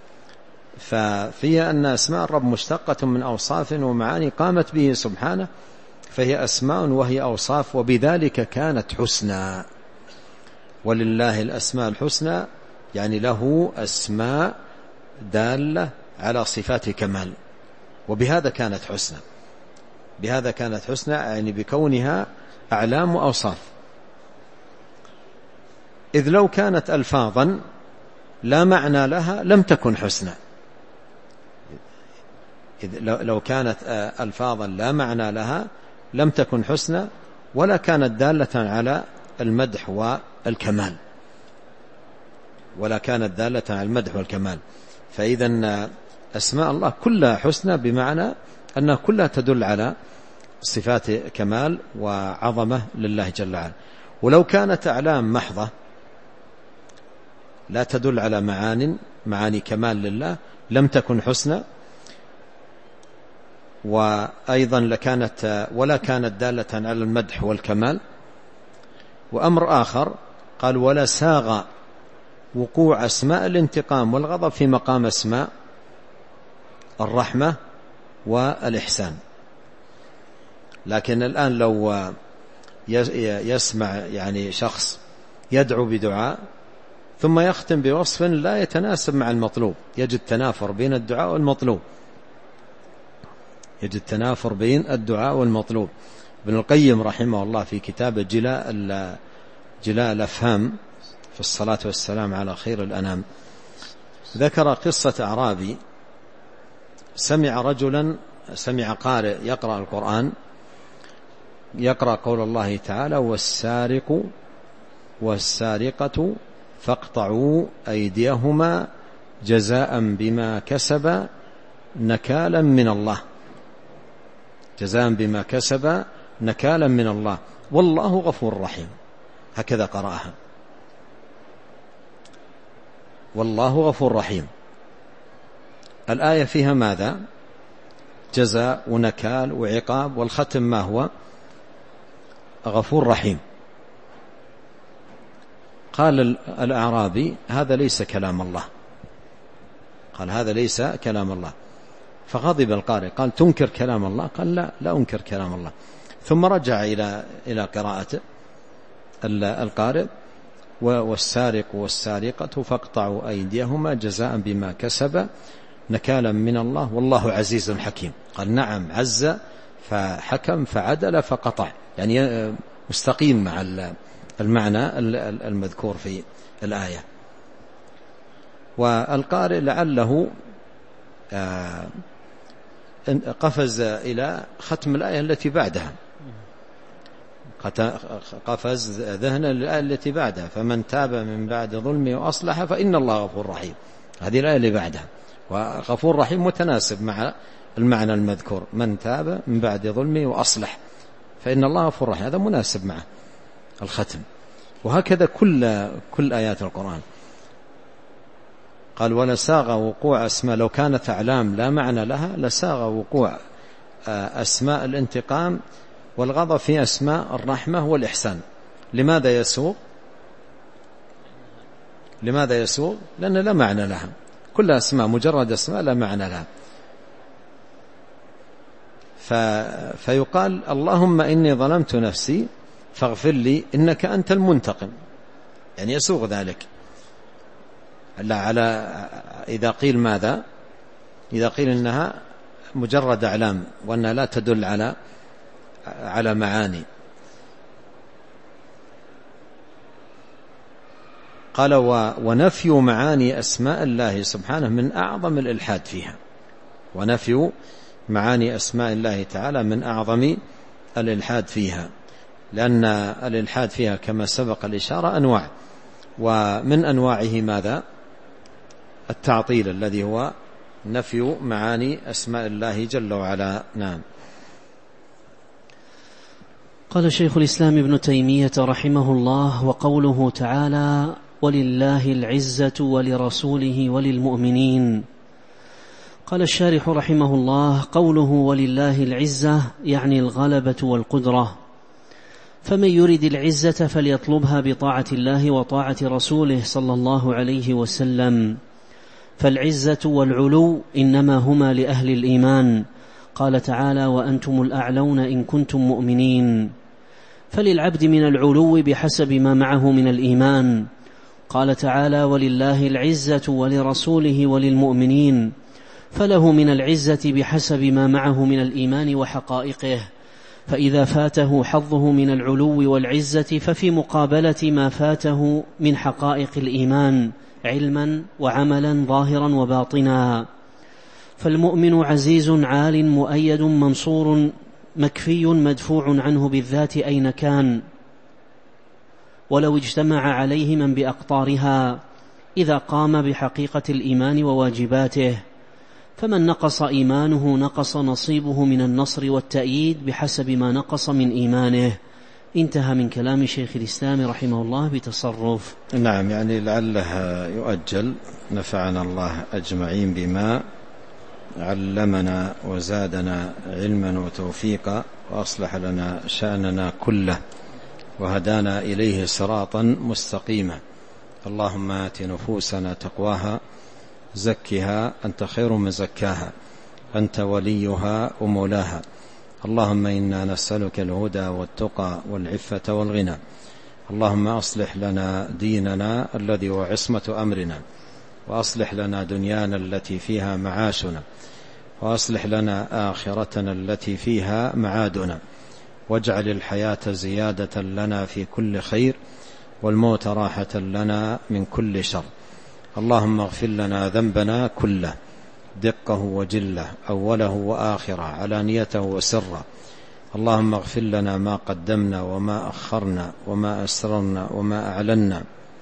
ففي أن أسماء الرب مشتقة من أوصاف ومعاني قامت به سبحانه، فهي أسماء وهي أوصاف، وبذلك كانت حسنى. ولله الأسماء الحسنى يعني له أسماء دالة على صفات كمال، وبهذا كانت حسنى، بهذا كانت حسنى يعني بكونها أعلام وأوصاف. إذ لو كانت ألفاظا لا معنى لها لم تكن حسنى، إذ لو كانت ألفاظا لا معنى لها لم تكن حسنى ولا كانت دالة على المدح والكمال، ولا كانت دالة على المدح والكمال. فإذا أسماء الله كلها حسنى بمعنى أنها كلها تدل على صفات كمال وعظمة لله جل وعلا. ولو كانت أعلام محضة لا تدل على معاني معاني كمال لله لم تكن حسنى، وأيضا لكانت ولا كانت دالة على المدح والكمال. وأمر آخر قال: ولا ساغ وقوع أسماء الانتقام والغضب في مقام أسماء الرحمة والإحسان. لكن الآن لو يسمع يعني شخص يدعو بدعاء ثم يختم بوصف لا يتناسب مع المطلوب، يجد تنافر بين الدعاء والمطلوب، يجد تنافر بين الدعاء والمطلوب. ابن القيم رحمه الله في كتاب جلاء جلاء الأفهام في الصلاة والسلام على خير الأنام ذكر قصة أعرابي سمع رجلا سمع قارئ يقرأ القرآن يقرأ قول الله تعالى والسارق والسارقة فاقطعوا أيديهما جزاء بما كسب نكالا من الله، جزاء بما كسب نكالا من الله والله غفور رحيم، هكذا قرأها، والله غفور رحيم. الآية فيها ماذا؟ جزاء ونكال وعقاب، والختم ما هو؟ غفور رحيم. قال الأعرابي هذا ليس كلام الله، قال هذا ليس كلام الله، فغضب القارئ قال تنكر كلام الله؟ قال لا لا أنكر كلام الله. ثم رجع إلى إلى قراءة القارئ والسارق والسارقة فاقطعوا أيديهما جزاء بما كسب نكالا من الله والله عزيز حكيم. قال نعم، عز فحكم فعدل فقطع، يعني مستقيم مع المعنى المذكور في الآية. والقارئ لعله قفز إلى ختم الآية التي بعدها، قفز ذهنا للآية التي بعدها فمن تاب من بعد ظلمه وأصلح فإن الله غفور رحيم. هذه الآية اللي بعدها، وغفور رحيم متناسب مع المعنى المذكور، من تاب من بعد ظلمه وأصلح فإن الله غفور رحيم، هذا مناسب مع الختم. وهكذا كل كل آيات القرآن. قال ولساغ وقوع أسماء، لو كانت أعلام لا معنى لها لساغ وقوع أسماء الانتقام والغضب في أسماء الرحمة والإحسان. لماذا يسوغ؟ لماذا يسوغ؟ لأن لا معنى لها، كل أسماء مجرد أسماء لا معنى لها. ف... فيقال اللهم إني ظلمت نفسي فاغفر لي إنك أنت المنتقم، يعني يسوغ ذلك. لا على إذا قيل ماذا؟ إذا قيل إنها مجرد أعلام وأنها لا تدل على على معاني. قال ونفي معاني أسماء الله سبحانه من أعظم الإلحاد فيها، ونفي معاني أسماء الله تعالى من أعظم الإلحاد فيها، لأن الإلحاد فيها كما سبق الإشارة أنواع، ومن أنواعه ماذا؟ التعطيل الذي هو نفي معاني أسماء الله جل وعلا. نعم. قال شيخ الإسلام ابن تيمية رحمه الله: وقوله تعالى ولله العزة ولرسوله وللمؤمنين. قال الشارح رحمه الله: قوله ولله العزة يعني الغلبة والقدرة، فمن يرد العزة فليطلبها بطاعة الله وطاعة رسوله صلى الله عليه وسلم، فالعزة والعلو إنما هما لأهل الإيمان. قال تعالى: وأنتم الأعلون إن كنتم مؤمنين. فللعبد من العلو بحسب ما معه من الإيمان. قال تعالى: ولله العزة ولرسوله وللمؤمنين، فله من العزة بحسب ما معه من الإيمان وحقائقه، فإذا فاته حظه من العلو والعزة ففي مقابلة ما فاته من حقائق الإيمان علما وعملا ظاهرا وباطنا. فالمؤمن عزيز عال مؤيد منصور مكفي مدفوع عنه بالذات أين كان، ولو اجتمع عليه من بأقطارها إذا قام بحقيقة الإيمان وواجباته. فمن نقص إيمانه نقص نصيبه من النصر والتأييد بحسب ما نقص من إيمانه. انتهى من كلام شيخ الإسلام رحمه الله بتصرف. نعم، يعني لعله يؤجل. نفعنا الله أجمعين بما علمنا وزادنا علما وتوفيقا، وأصلح لنا شأننا كله، وهدانا إليه صراطا مستقيما. اللهم آت نفوسنا تقواها زكها أنت خير من زكاها، أنت وليها ومولاها. اللهم إنا نسألك الهدى والتقى والعفة والغنى. اللهم أصلح لنا ديننا الذي هو عصمة أمرنا، وأصلح لنا دنيانا التي فيها معاشنا، وأصلح لنا آخرتنا التي فيها معادنا، واجعل الحياة زيادة لنا في كل خير، والموت راحة لنا من كل شر. اللهم اغفر لنا ذنبنا كله، دقه وجله، أوله وآخره، علانيته وسره، اللهم اغفر لنا ما قدمنا وما أخرنا وما أسررنا وما أعلنا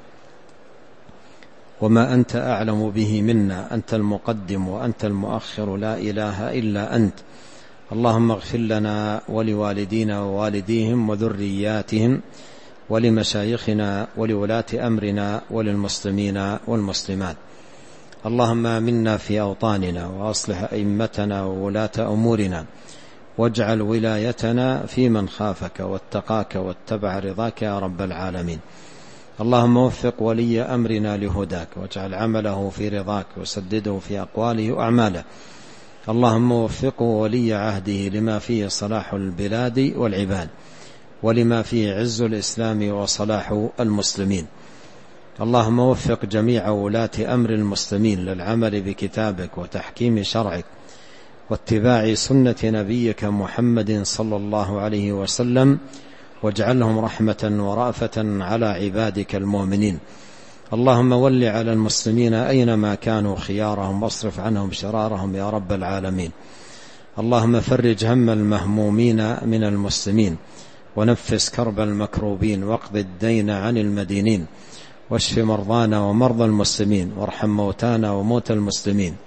وما أنت أعلم به منا، أنت المقدم وأنت المؤخر، لا إله إلا أنت. اللهم اغفر لنا ولوالدينا ووالديهم وذرياتهم ولمشايخنا ولولاة أمرنا وللمسلمين والمسلمات. اللهم آمنا في أوطاننا وأصلح أئمتنا وولاة أمورنا، واجعل ولايتنا في من خافك واتقاك واتبع رضاك يا رب العالمين. اللهم وفق ولي أمرنا لهداك، واجعل عمله في رضاك، وسدده في أقواله وأعماله. اللهم وفقه ولي عهده لما فيه صلاح البلاد والعباد، ولما فيه عز الإسلام وصلاح المسلمين. اللهم وفق جميع ولاة أمر المسلمين للعمل بكتابك وتحكيم شرعك واتباع سنة نبيك محمد صلى الله عليه وسلم، واجعلهم رحمة ورأفة على عبادك المؤمنين. اللهم ول على المسلمين أينما كانوا خيارهم، واصرف عنهم شرارهم يا رب العالمين. اللهم فرج هم المهمومين من المسلمين، ونفس كرب المكروبين، واقض الدين عن المدينين، واشف مرضانا ومرضى المسلمين، وارحم موتانا وموتى المسلمين.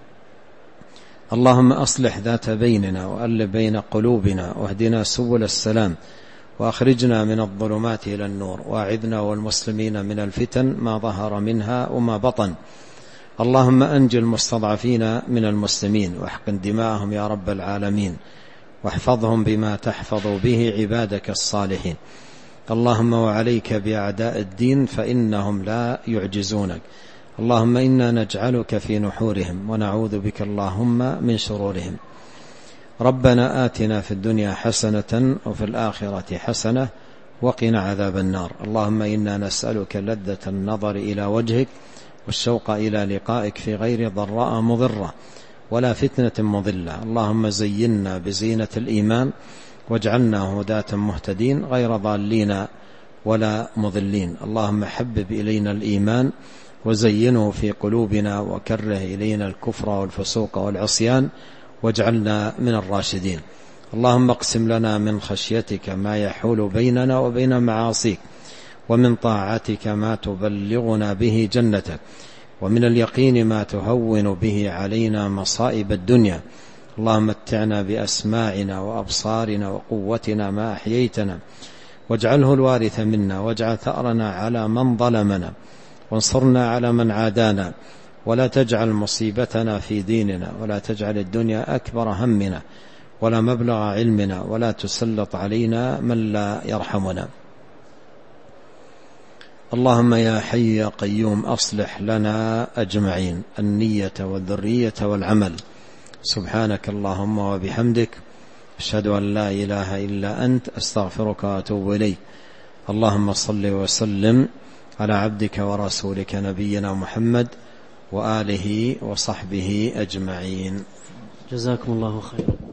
اللهم أصلح ذات بيننا وألف بين قلوبنا، واهدنا سبل السلام، وأخرجنا من الظلمات إلى النور، وأعذنا والمسلمين من الفتن ما ظهر منها وما بطن. اللهم أنجِ المستضعفين من المسلمين، واحقن دماءهم يا رب العالمين، واحفظهم بما تحفظ به عبادك الصالحين. اللهم وعليك بأعداء الدين فإنهم لا يعجزونك. اللهم إنا نجعلك في نحورهم، ونعوذ بك اللهم من شرورهم. ربنا آتنا في الدنيا حسنة وفي الآخرة حسنة وقنا عذاب النار. اللهم إنا نسألك لذة النظر إلى وجهك، والشوق إلى لقائك في غير ضراء مضرة ولا فتنة مضلة. اللهم زينا بزينة الإيمان، واجعلنا هداة مهتدين غير ضالين ولا مضلين. اللهم حبب إلينا الإيمان وزينه في قلوبنا، وكره إلينا الكفر والفسوق والعصيان، واجعلنا من الراشدين. اللهم اقسم لنا من خشيتك ما يحول بيننا وبين معاصيك، ومن طاعتك ما تبلغنا به جنتك، ومن اليقين ما تهون به علينا مصائب الدنيا. اللهم متعنا بأسماعنا وأبصارنا وقوتنا ما أحييتنا، واجعله الوارث منا، واجعل ثأرنا على من ظلمنا، وانصرنا على من عادانا، ولا تجعل مصيبتنا في ديننا، ولا تجعل الدنيا أكبر همنا ولا مبلغ علمنا، ولا تسلط علينا من لا يرحمنا. اللهم يا حي يا قيوم أصلح لنا أجمعين النية والذرية والعمل. سبحانك اللهم وبحمدك، أشهد أن لا إله إلا أنت، أستغفرك وأتوب إليك. اللهم صل وسلم على عبدك ورسولك نبينا محمد وآله وصحبه أجمعين. جزاكم الله خيرا.